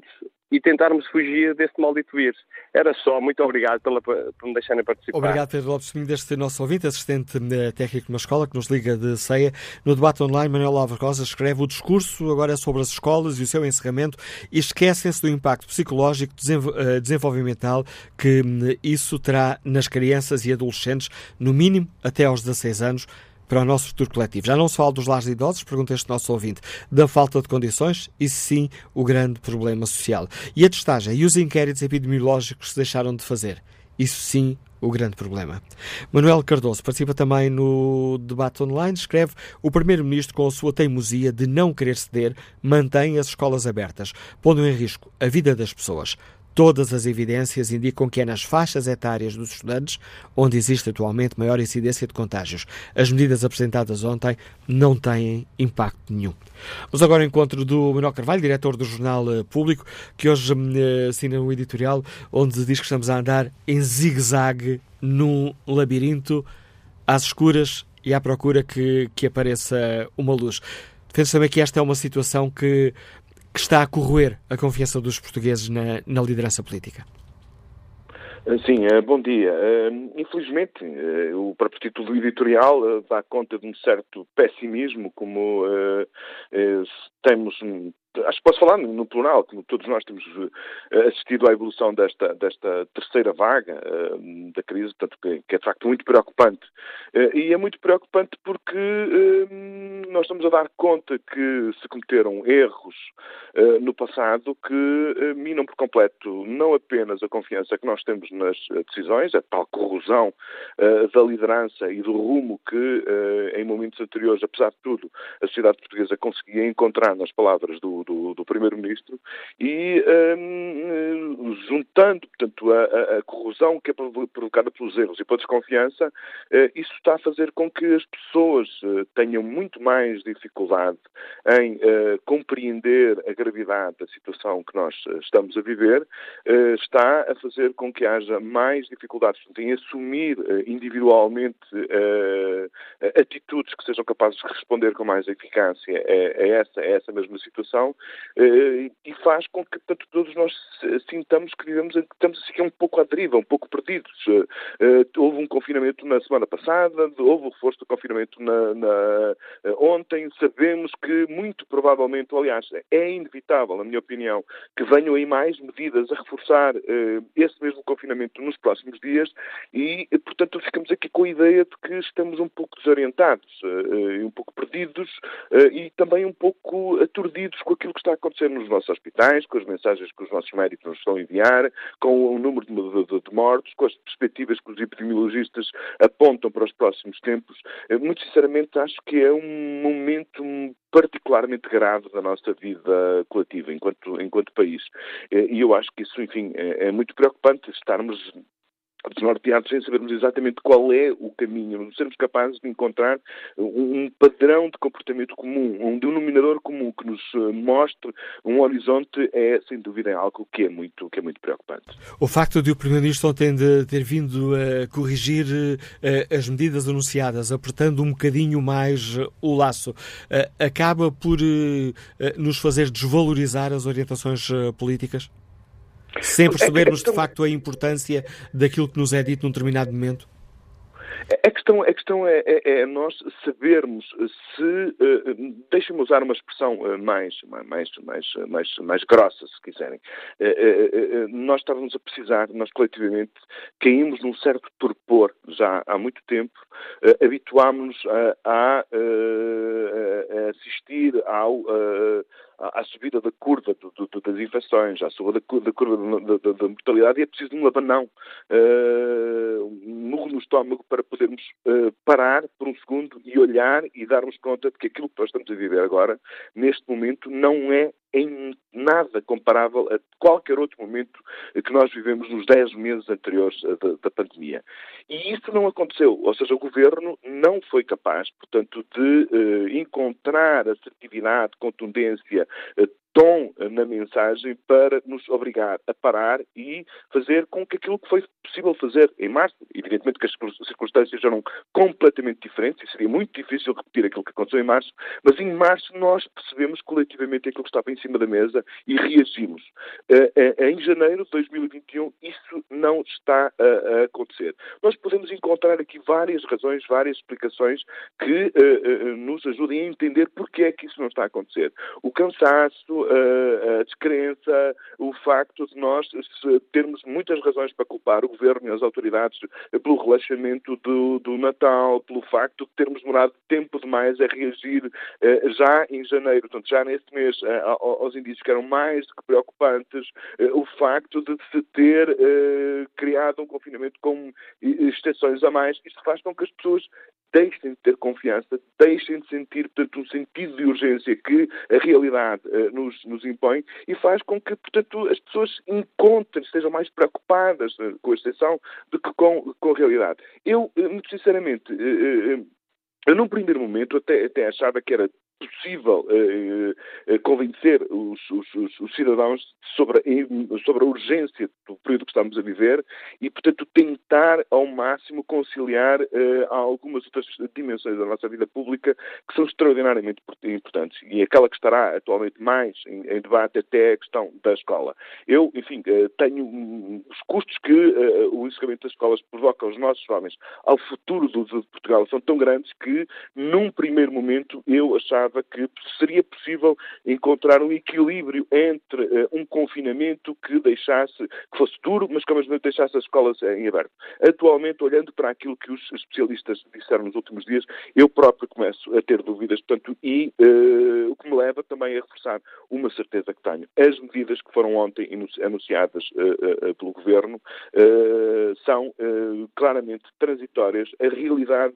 e tentarmos fugir deste maldito vírus. Era só. Muito obrigado pela, por me deixarem participar. Obrigado, Pedro Lopes Pinho, deste nosso ouvinte, assistente técnico numa escola, que nos liga de Ceia. No debate online, Manuel Álvares Rosa escreve: o discurso agora é sobre as escolas e o seu encerramento, e esquecem-se do impacto psicológico, desenvolvimental que isso terá nas crianças e adolescentes, no mínimo até aos dezasseis anos, para o nosso futuro coletivo. Já não se fala dos lares de idosos, pergunta este nosso ouvinte, da falta de condições, isso sim o grande problema social. E a testagem e os inquéritos epidemiológicos se deixaram de fazer, isso sim o grande problema. Manuel Cardoso participa também no debate online, escreve: o Primeiro-Ministro, com a sua teimosia de não querer ceder, mantém as escolas abertas, pondo em risco a vida das pessoas. Todas as evidências indicam que é nas faixas etárias dos estudantes onde existe atualmente maior incidência de contágios. As medidas apresentadas ontem não têm impacto nenhum. Vamos agora ao encontro do Manuel Carvalho, diretor do Jornal Público, que hoje assina um editorial onde diz que estamos a andar em zigue-zague num labirinto, às escuras e à procura que, que apareça uma luz. Defende também que esta é uma situação que que está a corroer a confiança dos portugueses na, na liderança política. Sim, bom dia. Infelizmente, o próprio título editorial dá conta de um certo pessimismo, como temos... Acho que posso falar no plural, como todos nós temos assistido à evolução desta, desta terceira vaga uh, da crise, portanto, que, que é de facto muito preocupante. Uh, e é muito preocupante porque uh, nós estamos a dar conta que se cometeram erros uh, no passado que uh, minam por completo não apenas a confiança que nós temos nas decisões, a tal corrosão uh, da liderança e do rumo que uh, em momentos anteriores, apesar de tudo, a sociedade portuguesa conseguia encontrar nas palavras do Do, do Primeiro-Ministro, e um, juntando, portanto, a, a, a corrosão que é provocada pelos erros e pela desconfiança, uh, isso está a fazer com que as pessoas uh, tenham muito mais dificuldade em uh, compreender a gravidade da situação que nós uh, estamos a viver, uh, está a fazer com que haja mais dificuldades em assumir uh, individualmente uh, atitudes que sejam capazes de responder com mais eficácia a, a, essa, a essa mesma situação. Uh, e faz com que, portanto, todos nós sintamos que vivemos, que estamos assim um pouco à deriva, um pouco perdidos. Uh, uh, houve um confinamento na semana passada, houve o reforço do confinamento na, na, uh, ontem. Sabemos que, muito provavelmente, aliás, é inevitável, na minha opinião, que venham aí mais medidas a reforçar uh, esse mesmo confinamento nos próximos dias e, portanto, ficamos aqui com a ideia de que estamos um pouco desorientados, uh, um pouco perdidos uh, e também um pouco aturdidos com aquilo que está a acontecer nos nossos hospitais, com as mensagens que os nossos médicos nos estão a enviar, com o número de, de, de mortos, com as perspectivas que os epidemiologistas apontam para os próximos tempos. Muito sinceramente, acho que é um momento particularmente grave da nossa vida coletiva enquanto, enquanto país. E eu acho que isso, enfim, é, é muito preocupante estarmos desnorteados sem sabermos exatamente qual é o caminho, não sermos capazes de encontrar um padrão de comportamento comum, um denominador comum que nos mostre um horizonte, é sem dúvida algo que é muito, que é muito preocupante. O facto de o Primeiro-Ministro ontem de ter vindo a corrigir uh, as medidas anunciadas, apertando um bocadinho mais uh, o laço, uh, acaba por uh, uh, nos fazer desvalorizar as orientações uh, políticas? Sem percebermos, de facto, a importância daquilo que nos é dito num determinado momento? A questão, a questão é, é, é nós sabermos se, uh, deixem-me usar uma expressão uh, mais, mais, mais, mais, mais grossa, se quiserem. Uh, uh, uh, nós estávamos a precisar, nós coletivamente caímos num certo torpor já há muito tempo, uh, habituámos-nos a, a, uh, a assistir ao... Uh, à subida da curva do, do, das infecções, à subida da, da curva da, da, da mortalidade, e é preciso de um abanão, uh, um murro no estômago para podermos uh, parar por um segundo e olhar e darmos conta de que aquilo que nós estamos a viver agora, neste momento, não é em nada comparável a qualquer outro momento que nós vivemos nos dez meses anteriores da, da pandemia. E isso não aconteceu, ou seja, o Governo não foi capaz, portanto, de uh, encontrar assertividade, contundência, uh, tom na mensagem para nos obrigar a parar e fazer com que aquilo que foi possível fazer em março, evidentemente que as circunstâncias eram completamente diferentes e seria muito difícil repetir aquilo que aconteceu em março, mas em março nós percebemos coletivamente aquilo que estava em cima da mesa e reagimos. Uh, uh, em janeiro de dois mil e vinte e um isso não está a, a acontecer. Nós podemos encontrar aqui várias razões, várias explicações que uh, uh, nos ajudem a entender porque é que isso não está a acontecer. O cansaço, uh, a descrença, o facto de nós termos muitas razões para culpar o Governo e as autoridades pelo relaxamento do, do Natal, pelo facto de termos demorado tempo demais a reagir uh, já em janeiro, portanto já neste mês, uh, aos indícios que eram mais do que preocupantes, uh, o facto de se ter uh, criado um confinamento com extensões a mais, isto faz com que as pessoas deixem de ter confiança, deixem de sentir, portanto, um sentido de urgência que a realidade uh, nos, nos impõe e faz com que, portanto, as pessoas encontrem, estejam mais preocupadas uh, com a exceção do que com, com a realidade. Eu, uh, muito sinceramente, uh, uh, eu num primeiro momento até, até achava que era possível uh, uh, convencer os, os, os, os cidadãos sobre a, sobre a urgência do período que estamos a viver e, portanto, tentar ao máximo conciliar uh, algumas outras dimensões da nossa vida pública que são extraordinariamente importantes. E aquela que estará atualmente mais em, em debate até é a questão da escola. Eu, enfim, uh, tenho um, os custos que uh, o encerramento das escolas provoca aos nossos jovens ao futuro do, de Portugal são tão grandes que, num primeiro momento, eu achava que seria possível encontrar um equilíbrio entre uh, um confinamento que deixasse, que fosse duro, mas que ao mesmo tempo deixasse as escolas em aberto. Atualmente, olhando para aquilo que os especialistas disseram nos últimos dias, eu próprio começo a ter dúvidas, portanto, e uh, o que me leva também a reforçar uma certeza que tenho. As medidas que foram ontem anunciadas uh, uh, pelo Governo uh, são uh, claramente transitórias. A realidade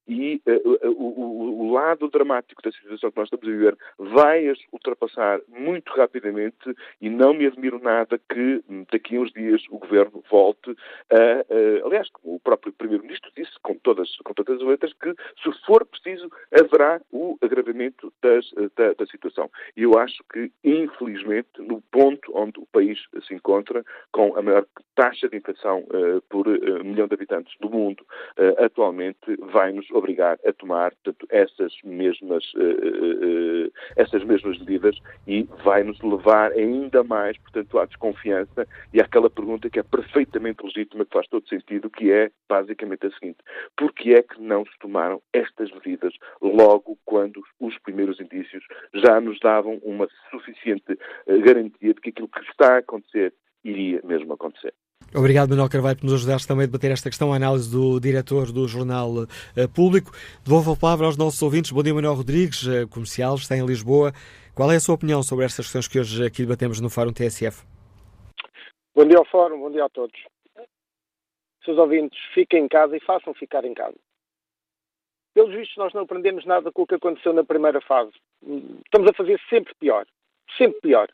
e uh, uh, o, o lado dramático da situação que nós estamos a viver vai as ultrapassar muito rapidamente e não me admiro nada que daqui a uns dias o Governo volte a, uh, aliás, como o próprio Primeiro-Ministro disse com todas, com todas as letras, que se for preciso haverá o agravamento das, da, da situação. E eu acho que, infelizmente, no ponto onde o país se encontra, com a maior taxa de infecção uh, por uh, milhão de habitantes do mundo, uh, atualmente vai-nos obrigar a tomar, portanto, essas mesmas, uh, uh, uh, essas mesmas medidas e vai-nos levar ainda mais, portanto, à desconfiança e àquela pergunta que é perfeitamente legítima, que faz todo sentido, que é basicamente a seguinte: porquê é que não se tomaram estas medidas logo quando os primeiros indícios já nos davam uma suficiente uh, garantia de que aquilo que está a acontecer iria mesmo acontecer? Obrigado, Manuel Carvalho, por nos ajudares também a debater esta questão, a análise do diretor do Jornal uh, Público. Devolvo a palavra aos nossos ouvintes. Bom dia, Manuel Rodrigues, uh, comercial, está em Lisboa. Qual é a sua opinião sobre estas questões que hoje aqui debatemos no Fórum T S F? Bom dia ao Fórum, bom dia a todos. Seus ouvintes, fiquem em casa e façam ficar em casa. Pelos vistos, nós não aprendemos nada com o que aconteceu na primeira fase. Estamos a fazer sempre pior. Sempre pior.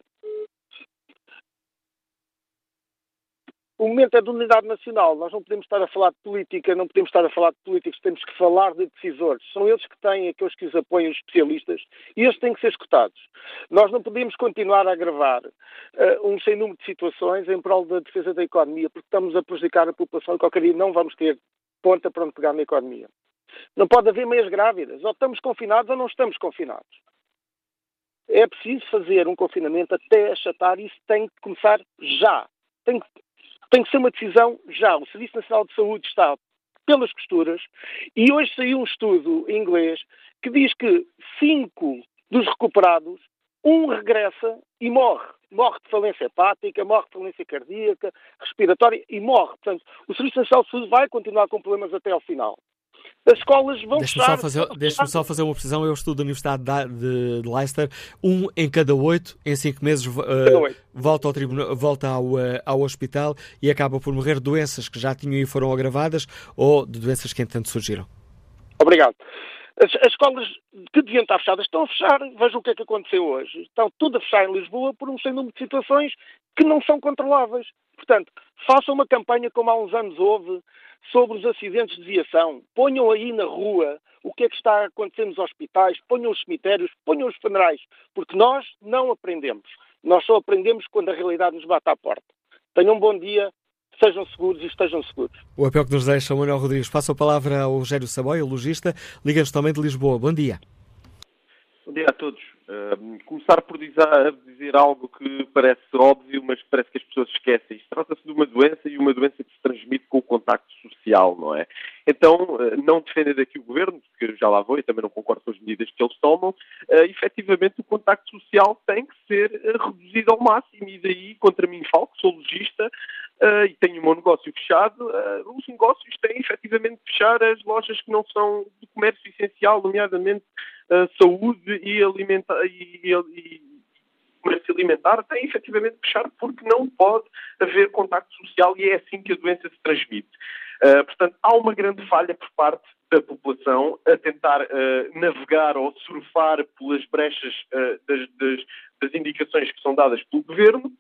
O momento é de unidade nacional. Nós não podemos estar a falar de política, não podemos estar a falar de políticos, temos que falar de decisores. São eles que têm, aqueles que os apoiam, os especialistas, e eles têm que ser escutados. Nós não podemos continuar a agravar uh, um sem número de situações em prol da defesa da economia, porque estamos a prejudicar a população e qualquer dia não vamos ter ponta para onde pegar na economia. Não pode haver meias grávidas. Ou estamos confinados ou não estamos confinados. É preciso fazer um confinamento até achatar, e isso tem que começar já. Tem que Tem que ser uma decisão já. O Serviço Nacional de Saúde está pelas costuras e hoje saiu um estudo em inglês que diz que cinco dos recuperados, um regressa e morre. Morre de falência hepática, morre de falência cardíaca, respiratória e morre. Portanto, o Serviço Nacional de Saúde vai continuar com problemas até ao final. As escolas vão Deixa-me fechar... só fazer, deixa-me só fazer uma precisão. Eu estudo da Universidade de, de Leicester. Um em cada oito, em cinco meses, uh, volta, ao, tribunal, volta ao, uh, ao hospital e acaba por morrer de doenças que já tinham e foram agravadas ou de doenças que, entretanto, surgiram. Obrigado. As, as escolas que deviam estar fechadas estão a fechar. Vejam o que é que aconteceu hoje. Estão tudo a fechar em Lisboa por um sem número de situações que não são controláveis. Portanto, façam uma campanha como há uns anos houve sobre os acidentes de viação, ponham aí na rua o que é que está a acontecer nos hospitais, ponham os cemitérios, ponham os funerais, porque nós não aprendemos. Nós só aprendemos quando a realidade nos bate à porta. Tenham um bom dia, sejam seguros e estejam seguros. O apelo que nos deixa o Manuel Rodrigues. Passo a palavra ao Rogério Saboia, logista, liga-nos também de Lisboa. Bom dia. Bom dia a todos. Uh, começar por dizer, dizer algo que parece óbvio, mas parece que as pessoas esquecem. Isto trata-se de uma doença e uma doença que se transmite com o contacto social, não é? Então, uh, não defender aqui o Governo, porque já lá vou e também não concordo com as medidas que eles tomam, uh, efetivamente o contacto social tem que ser uh, reduzido ao máximo e daí, contra mim falo, que sou logista, Uh, e tenho o meu negócio fechado, uh, os negócios têm efetivamente de fechar as lojas que não são de comércio essencial, nomeadamente uh, saúde e, alimenta- e, e, e comércio alimentar, têm efetivamente de fechar porque não pode haver contacto social e é assim que a doença se transmite. Uh, portanto, há uma grande falha por parte da população a tentar uh, navegar ou surfar pelas brechas uh, das, das, das indicações que são dadas pelo Governo.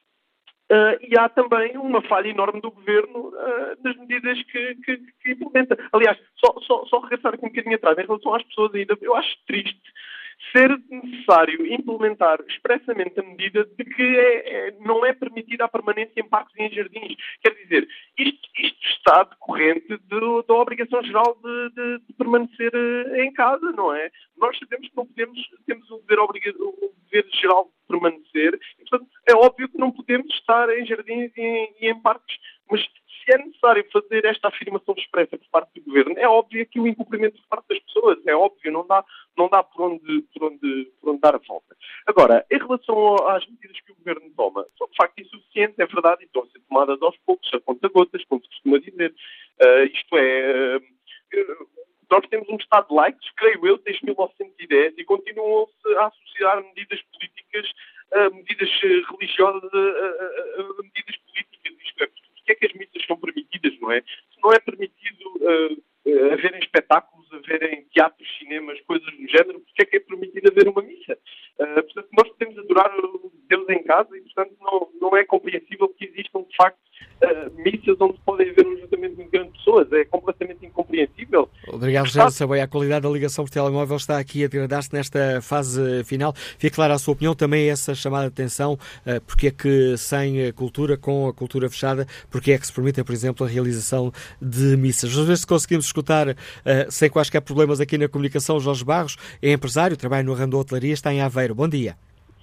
Uh, e há também uma falha enorme do Governo uh, nas medidas que, que, que implementa. Aliás, só, só, só regressar aqui um bocadinho atrás, em relação às pessoas ainda, eu acho triste ser necessário implementar expressamente a medida de que é, é, não é permitida a permanência em parques e em jardins. Quer dizer, isto, isto está decorrente de, da obrigação geral de, de, de permanecer uh, em casa, não é? Nós sabemos que não podemos, temos o dever, obriga, o dever geral de permanecer, e, portanto, é óbvio que não podemos estar em jardins e em, e em parques, mas se é necessário fazer esta afirmação expressa por parte do Governo, é óbvio que o incumprimento por parte das pessoas, é óbvio, não dá, não dá por, onde, por, onde, por onde dar a volta. Agora, em relação às medidas que o Governo toma, são de facto insuficientes, é verdade, e estão a ser tomadas aos poucos, a conta-gotas, como se costuma dizer. Uh, isto é... Uh, nós temos um Estado laico, creio eu, desde mil novecentos e dez, e continuam-se a associar medidas políticas, uh, medidas religiosas a, a, a medidas políticas. Isto é, porque é que as missas são permitidas, não é? Se não é permitido uh, uh, haverem espetáculos, haverem teatros, cinemas, coisas do género, porque é que é permitido haver uma missa? Uh, portanto, nós podemos adorar Deus em casa e, portanto, não, não é compreensível que existam, de facto, uh, missas onde podem haver um juntamento de grandes pessoas. É completamente incompreensível. Obrigado, Rogério Saboia. A qualidade da ligação por telemóvel está aqui a degradar-se nesta fase final. Fica clara a sua opinião, também essa chamada de atenção, uh, porque é que sem a cultura, com a cultura fechada, porque é que se permite, por exemplo, a realização de missas. Vamos ver se conseguimos escutar, uh, sem quaisquer problemas aqui na comunicação, Jorge Barros, é empresário, trabalha no ramo da hotelaria, está em Aveiro. Bom dia.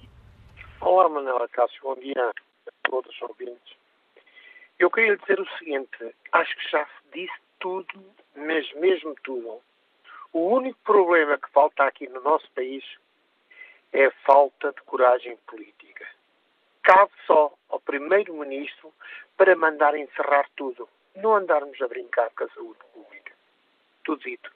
Olá, Manuela Cássio, bom dia a todos os ouvintes. Eu queria lhe dizer o seguinte, acho que já disse tudo, mas mesmo tudo. O único problema que falta aqui no nosso país é a falta de coragem política. Cabe só ao Primeiro-Ministro para mandar encerrar tudo, não andarmos a brincar com a saúde pública. Tudo dito.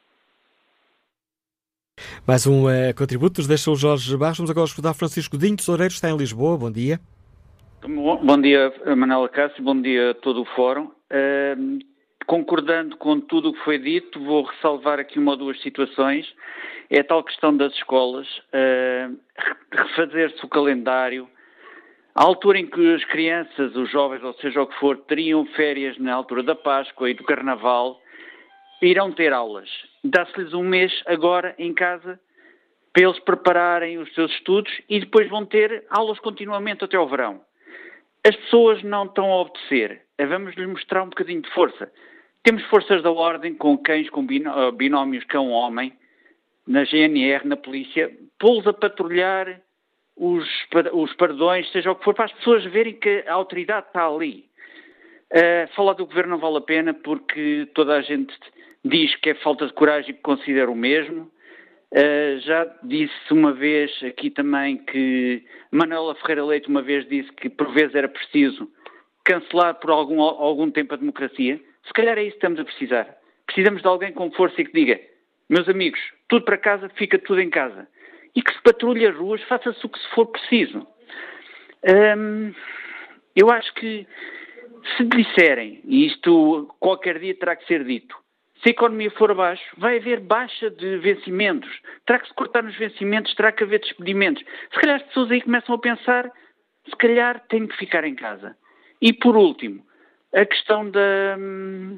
Mais um uh, contributo, nos deixa o Jorge Barros. Vamos agora escutar Francisco Dinho Tesoureiro, está em Lisboa. Bom dia. Bom dia, Manuela Cássio, bom dia a todo o Fórum. Uh, concordando com tudo o que foi dito, vou ressalvar aqui uma ou duas situações. É a tal questão das escolas, uh, refazer-se o calendário. À altura em que as crianças, os jovens, ou seja o que for, teriam férias na altura da Páscoa e do Carnaval, irão ter aulas. Dá-se-lhes um mês agora em casa para eles prepararem os seus estudos e depois vão ter aulas continuamente até ao verão. As pessoas não estão a obedecer. Vamos-lhes mostrar um bocadinho de força. Temos forças da ordem com cães, com binómios cão-homem, na G N R, na polícia, pô-los a patrulhar os, os paredões, seja o que for, para as pessoas verem que a autoridade está ali. Uh, falar do governo não vale a pena porque toda a gente diz que é falta de coragem e que considera o mesmo. Uh, já disse uma vez aqui também que Manuela Ferreira Leite uma vez disse que por vezes era preciso cancelar por algum, algum tempo a democracia. Se calhar é isso que estamos a precisar. Precisamos de alguém com força e que diga: meus amigos, tudo para casa, fica tudo em casa. E que se patrulhe as ruas, faça-se o que se for preciso. Um, eu acho que se disserem, e isto qualquer dia terá que ser dito, se a economia for abaixo, vai haver baixa de vencimentos. Terá que se cortar nos vencimentos, terá que haver despedimentos. Se calhar as pessoas aí começam a pensar, se calhar tenho que ficar em casa. E por último, a questão da,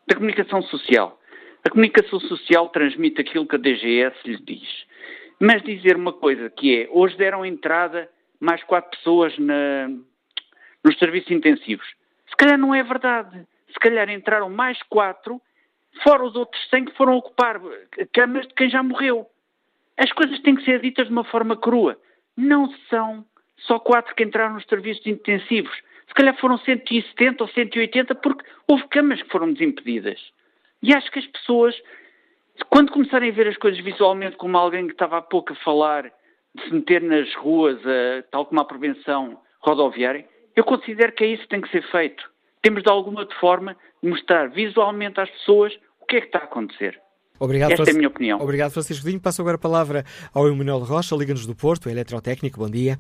da comunicação social. A comunicação social transmite aquilo que a D G S lhe diz. Mas dizer uma coisa que é, hoje deram entrada mais quatro pessoas na, nos serviços intensivos. Se calhar não é verdade. Se calhar entraram mais quatro, fora os outros cem que foram ocupar camas de quem já morreu. As coisas têm que ser ditas de uma forma crua. Não são só quatro que entraram nos serviços intensivos. Se calhar foram cento e setenta ou cento e oitenta porque houve camas que foram desimpedidas. E acho que as pessoas, quando começarem a ver as coisas visualmente, como alguém que estava há pouco a falar, de se meter nas ruas, a, tal como a prevenção rodoviária, eu considero que é isso que tem que ser feito. Temos de alguma forma de mostrar visualmente às pessoas o que é que está a acontecer. Obrigado, Esta Francisco. é a minha opinião. Obrigado, Francisco Godinho. Passo agora a palavra ao Emanuel Rocha, Liga-nos do Porto, eletrotécnico. Bom dia.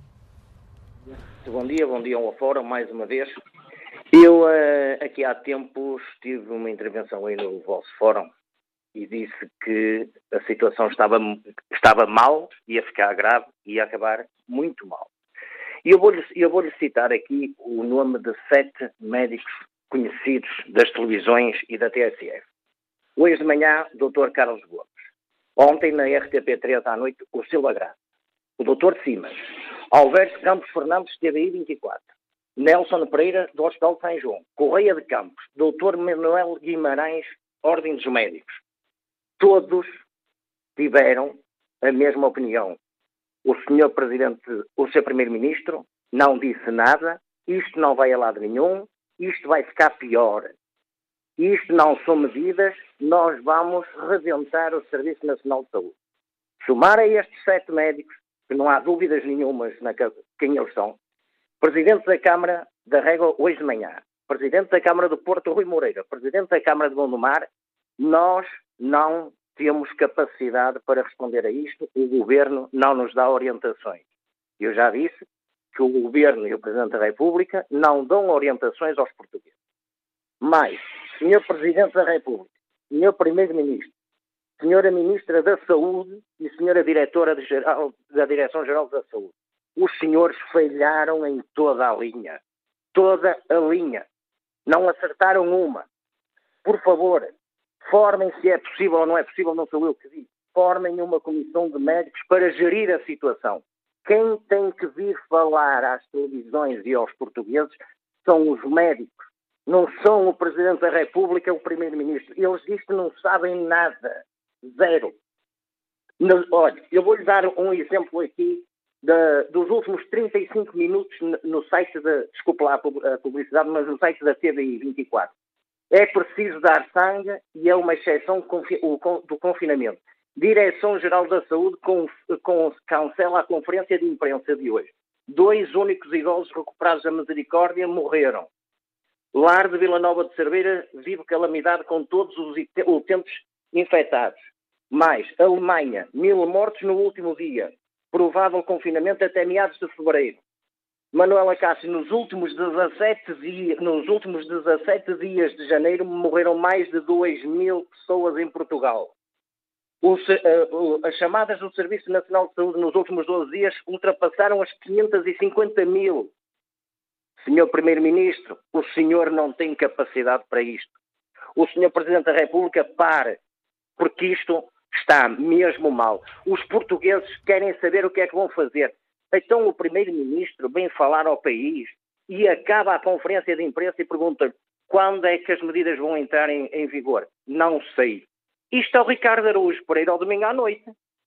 Bom dia, bom dia ao fórum, mais uma vez. Eu, uh, aqui há tempos, tive uma intervenção aí no vosso fórum e disse que a situação estava, estava mal, ia ficar grave e ia acabar muito mal. E eu vou-lhe eu vou-lhe citar aqui o nome de sete médicos conhecidos das televisões e da T S F. Hoje de manhã, doutor Carlos Gomes. Ontem, na R T P três à noite, o Silva Grande. O doutor Simas. Alberto Campos Fernandes, T V I vinte e quatro. Nelson Pereira, do Hospital de São João. Correia de Campos. doutor Manuel Guimarães, Ordem dos Médicos. Todos tiveram a mesma opinião. O senhor Presidente, o senhor Primeiro-Ministro, não disse nada. Isto não vai a lado nenhum. Isto vai ficar pior. Isto não são medidas. Nós vamos reventar o Serviço Nacional de Saúde. Somar a estes sete médicos, que não há dúvidas nenhumas na quem eles são, Presidente da Câmara da Régua hoje de manhã, Presidente da Câmara do Porto, Rui Moreira, Presidente da Câmara de Gondomar, nós não temos capacidade para responder a isto, o Governo não nos dá orientações. Eu já disse que o Governo e o Presidente da República não dão orientações aos portugueses. Mas, senhor Presidente da República, senhor Primeiro-Ministro, senhora Ministra da Saúde e senhora Diretora de geral, da Direção-Geral da Saúde, os senhores falharam em toda a linha. Toda a linha. Não acertaram uma. Por favor, formem, se é possível ou não é possível, não sou eu que digo, formem uma comissão de médicos para gerir a situação. Quem tem que vir falar às televisões e aos portugueses são os médicos. Não são o Presidente da República ou o Primeiro-Ministro. Eles disto não sabem nada. Zero. No, olha, eu vou-lhe dar um exemplo aqui de, dos últimos trinta e cinco minutos no, no site da, desculpa lá a publicidade, mas no site da T V I vinte e quatro. É preciso dar sangue e é uma exceção do confinamento. Direção-Geral da Saúde com, com, cancela a conferência de imprensa de hoje. Dois únicos idosos recuperados da misericórdia morreram. Lar de Vila Nova de Cerveira vive calamidade com todos os utentes infectados. Mais, Alemanha, mil mortos no último dia. Provável confinamento até meados de fevereiro. Manuela Cássio, nos últimos dezassete dias, nos últimos dezassete dias de janeiro morreram mais de dois mil pessoas em Portugal. Os, uh, as chamadas do Serviço Nacional de Saúde nos últimos doze dias ultrapassaram as quinhentos e cinquenta mil. senhor Primeiro-Ministro, o senhor não tem capacidade para isto. O senhor Presidente da República, pare, porque isto está mesmo mal. Os portugueses querem saber o que é que vão fazer. Então o Primeiro-Ministro vem falar ao país e acaba a conferência de imprensa e pergunta quando é que as medidas vão entrar em, em vigor. Não sei. Isto é o Ricardo Araújo Pereira ao domingo à noite.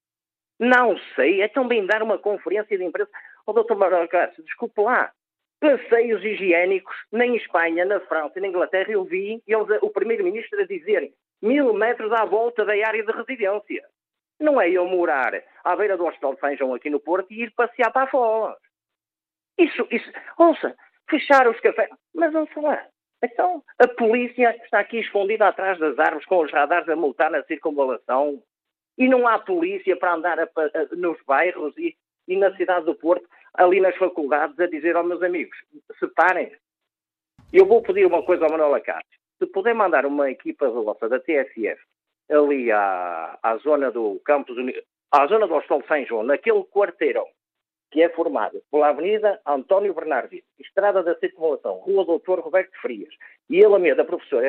Não sei. É tão bem dar uma conferência de imprensa. Ó, doutor Manuel Cássio, desculpe lá. Passeios higiênicos, nem em Espanha, na França e na Inglaterra, eu vi eles, o Primeiro-Ministro a dizer mil metros à volta da área de residência. Não é eu morar à beira do Hospital de São João aqui no Porto e ir passear para fora. Isso, isso, ouça, fechar os cafés. Mas ouça lá, então a polícia está aqui escondida atrás das árvores com os radares a multar na circunvalação e não há polícia para andar a, a, nos bairros e, e na cidade do Porto, ali nas faculdades, a dizer aos meus amigos, separem-se. Eu vou pedir uma coisa ao Manuel Cássio. Se puder mandar uma equipa vossa da T S F ali à, à zona do campus, à zona do Hospital de São João, naquele quarteirão que é formado pela Avenida António Bernardino, Estrada da Circunvalação, Rua Doutor Roberto Frias e Alameda Professor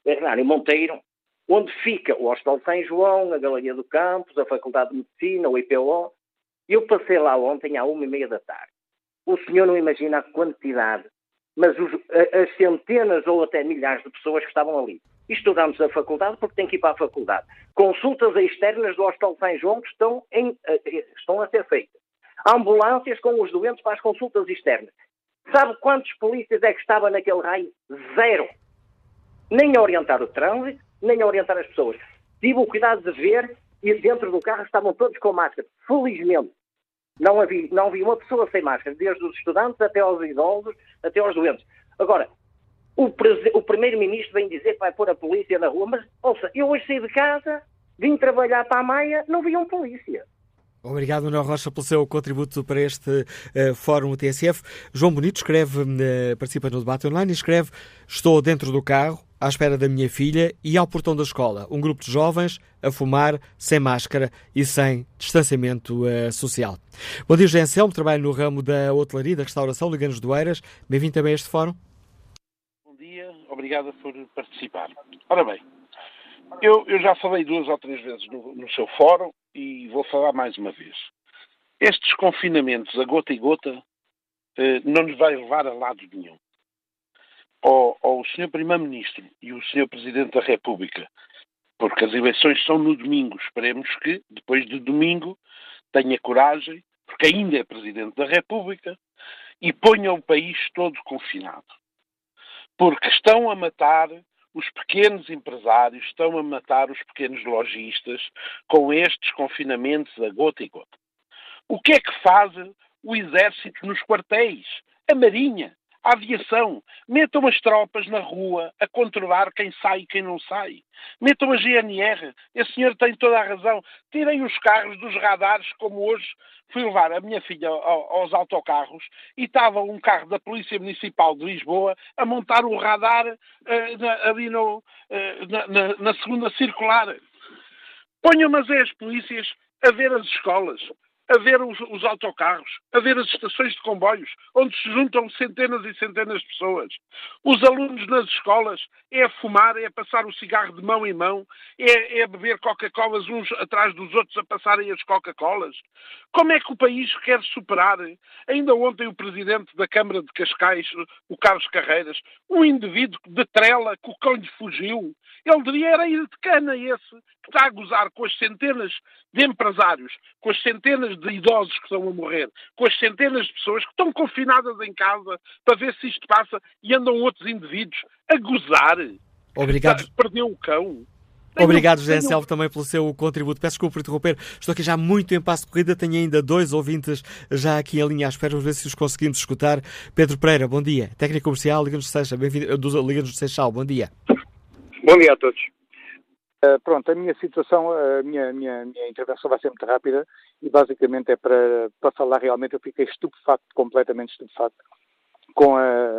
Bernardo Monteiro, onde fica o Hospital de São João, a Galeria do Campos, a Faculdade de Medicina, o I P O. Eu passei lá ontem à uma e meia da tarde. O senhor não imagina a quantidade, mas os, as centenas ou até milhares de pessoas que estavam ali. Estudantes da faculdade, porque têm que ir para a faculdade. Consultas externas do Hospital de São João que estão, em, estão a ser feitas. Ambulâncias com os doentes para as consultas externas. Sabe quantos polícias é que estavam naquele raio? Zero. Nem a orientar o trânsito, nem a orientar as pessoas. Tive o cuidado de ver e dentro do carro estavam todos com máscara. Felizmente. Não havia, não havia uma pessoa sem máscara, desde os estudantes até aos idosos, até aos doentes. Agora, o, o primeiro-ministro vem dizer que vai pôr a polícia na rua, mas, ouça, eu hoje saí de casa, vim trabalhar para a Maia, não vi um polícia. Obrigado, Manuel Rocha, pelo seu contributo para este uh, Fórum T S F. João Bonito escreve, uh, participa no debate online e escreve: estou dentro do carro, à espera da minha filha e ao portão da escola. Um grupo de jovens a fumar, sem máscara e sem distanciamento uh, social. Bom dia, José Anselmo, trabalho no ramo da hotelaria e da restauração, Liganos do Eiras. Bem-vindo também a este Fórum. Bom dia, obrigado por participar. Ora bem, eu, eu já falei duas ou três vezes no, no seu fórum e vou falar mais uma vez. Estes confinamentos a gota e gota eh, não nos vai levar a lado nenhum. Ou, ou o senhor Primeiro-Ministro e o senhor Presidente da República, porque as eleições são no domingo, esperemos que depois de domingo tenha coragem, porque ainda é Presidente da República, e ponha o país todo confinado. Porque estão a matar os pequenos empresários, estão a matar os pequenos lojistas com estes confinamentos a gota e gota. O que é que faz o Exército nos quartéis? A Marinha, a Aviação. Metam as tropas na rua a controlar quem sai e quem não sai. Metam a G N R. Esse senhor tem toda a razão. Tirem os carros dos radares, como hoje fui levar a minha filha aos autocarros e estava um carro da Polícia Municipal de Lisboa a montar o radar uh, na, ali no, uh, na, na, na segunda circular. Ponham, mas é as polícias a ver as escolas, a ver os, os autocarros, a ver as estações de comboios, onde se juntam centenas e centenas de pessoas. Os alunos nas escolas é a fumar, é a passar o cigarro de mão em mão, é, é a beber Coca-Colas uns atrás dos outros a passarem as Coca-Colas. Como é que o país quer superar? Ainda ontem o presidente da Câmara de Cascais, o Carlos Carreiras, um indivíduo de trela que o cão lhe fugiu, ele diria era ir de cana esse, que está a gozar com as centenas de empresários, com as centenas de idosos que estão a morrer, com as centenas de pessoas que estão confinadas em casa para ver se isto passa e andam outros indivíduos a gozar. Obrigado. Perdeu o cão. Obrigado, José Anselmo, também pelo seu contributo. Peço desculpa por interromper. Estou aqui já muito em passo de corrida. Tenho ainda dois ouvintes já aqui em linha à espera. Vamos ver se os conseguimos escutar. Pedro Pereira, bom dia. Técnico comercial, Liga-nos de Seixal. Bem-vindo. Liga-nos de Seixal, bom dia. Bom dia a todos. Uh, pronto, a minha situação, a minha, minha, minha intervenção vai ser muito rápida e basicamente é para, para falar realmente. Eu fiquei estupefacto, completamente estupefacto com a,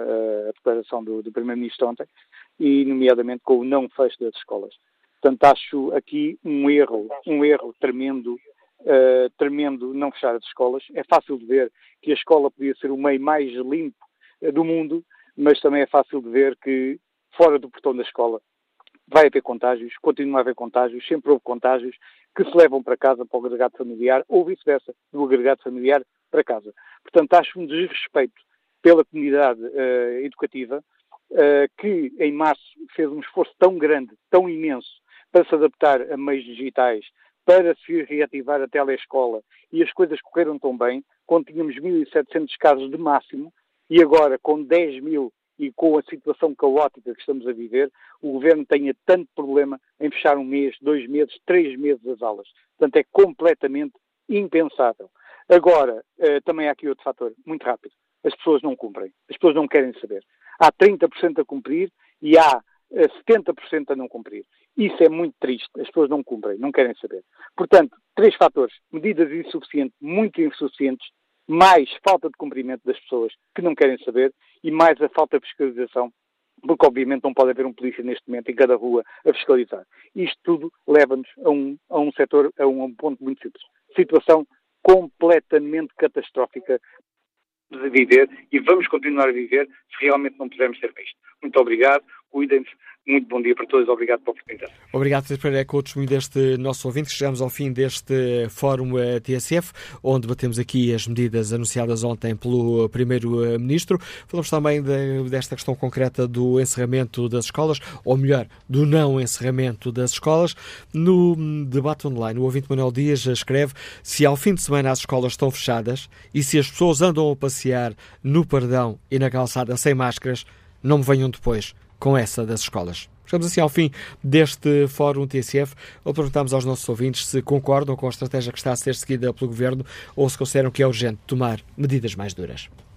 a declaração do, do Primeiro-Ministro ontem e nomeadamente com o não fecho das escolas. Portanto, acho aqui um erro, um erro tremendo, uh, tremendo não fechar as escolas. É fácil de ver que a escola podia ser o meio mais limpo uh, do mundo, mas também é fácil de ver que fora do portão da escola vai haver contágios, continua a haver contágios, sempre houve contágios que se levam para casa, para o agregado familiar, ou vice-versa, do agregado familiar para casa. Portanto, acho um desrespeito pela comunidade uh, educativa, uh, que em março fez um esforço tão grande, tão imenso, para se adaptar a meios digitais, para se reativar a telescola, e as coisas correram tão bem, quando tínhamos mil e setecentos casos de máximo, e agora com dez mil e com a situação caótica que estamos a viver, o Governo tenha tanto problema em fechar um mês, dois meses, três meses as aulas. Portanto, é completamente impensável. Agora, eh, também há aqui outro fator, muito rápido. As pessoas não cumprem. As pessoas não querem saber. Há trinta por cento a cumprir e há eh, setenta por cento a não cumprir. Isso é muito triste. As pessoas não cumprem, não querem saber. Portanto, três fatores. Medidas insuficientes, muito insuficientes, mais falta de cumprimento das pessoas que não querem saber e mais a falta de fiscalização, porque obviamente não pode haver um polícia neste momento em cada rua a fiscalizar. Isto tudo leva-nos a um, a um setor, a um, a um ponto muito simples. Situação completamente catastrófica de viver e vamos continuar a viver se realmente não pudermos ser isto. Muito obrigado, cuidem-se, Muito bom dia para todos, obrigado pela oportunidade. Obrigado, Pedro Pereira, com o testemunho deste nosso ouvinte. Chegamos ao fim deste Fórum T S F, onde debatemos aqui as medidas anunciadas ontem pelo Primeiro-Ministro. Falamos também de, desta questão concreta do encerramento das escolas, ou melhor, do não encerramento das escolas. No debate online, o ouvinte Manuel Dias escreve: se ao fim de semana as escolas estão fechadas e se as pessoas andam a passear no Pardão e na calçada sem máscaras, não me venham depois com essa das escolas. Chegamos assim ao fim deste Fórum T S F, onde perguntamos aos nossos ouvintes se concordam com a estratégia que está a ser seguida pelo Governo ou se consideram que é urgente tomar medidas mais duras.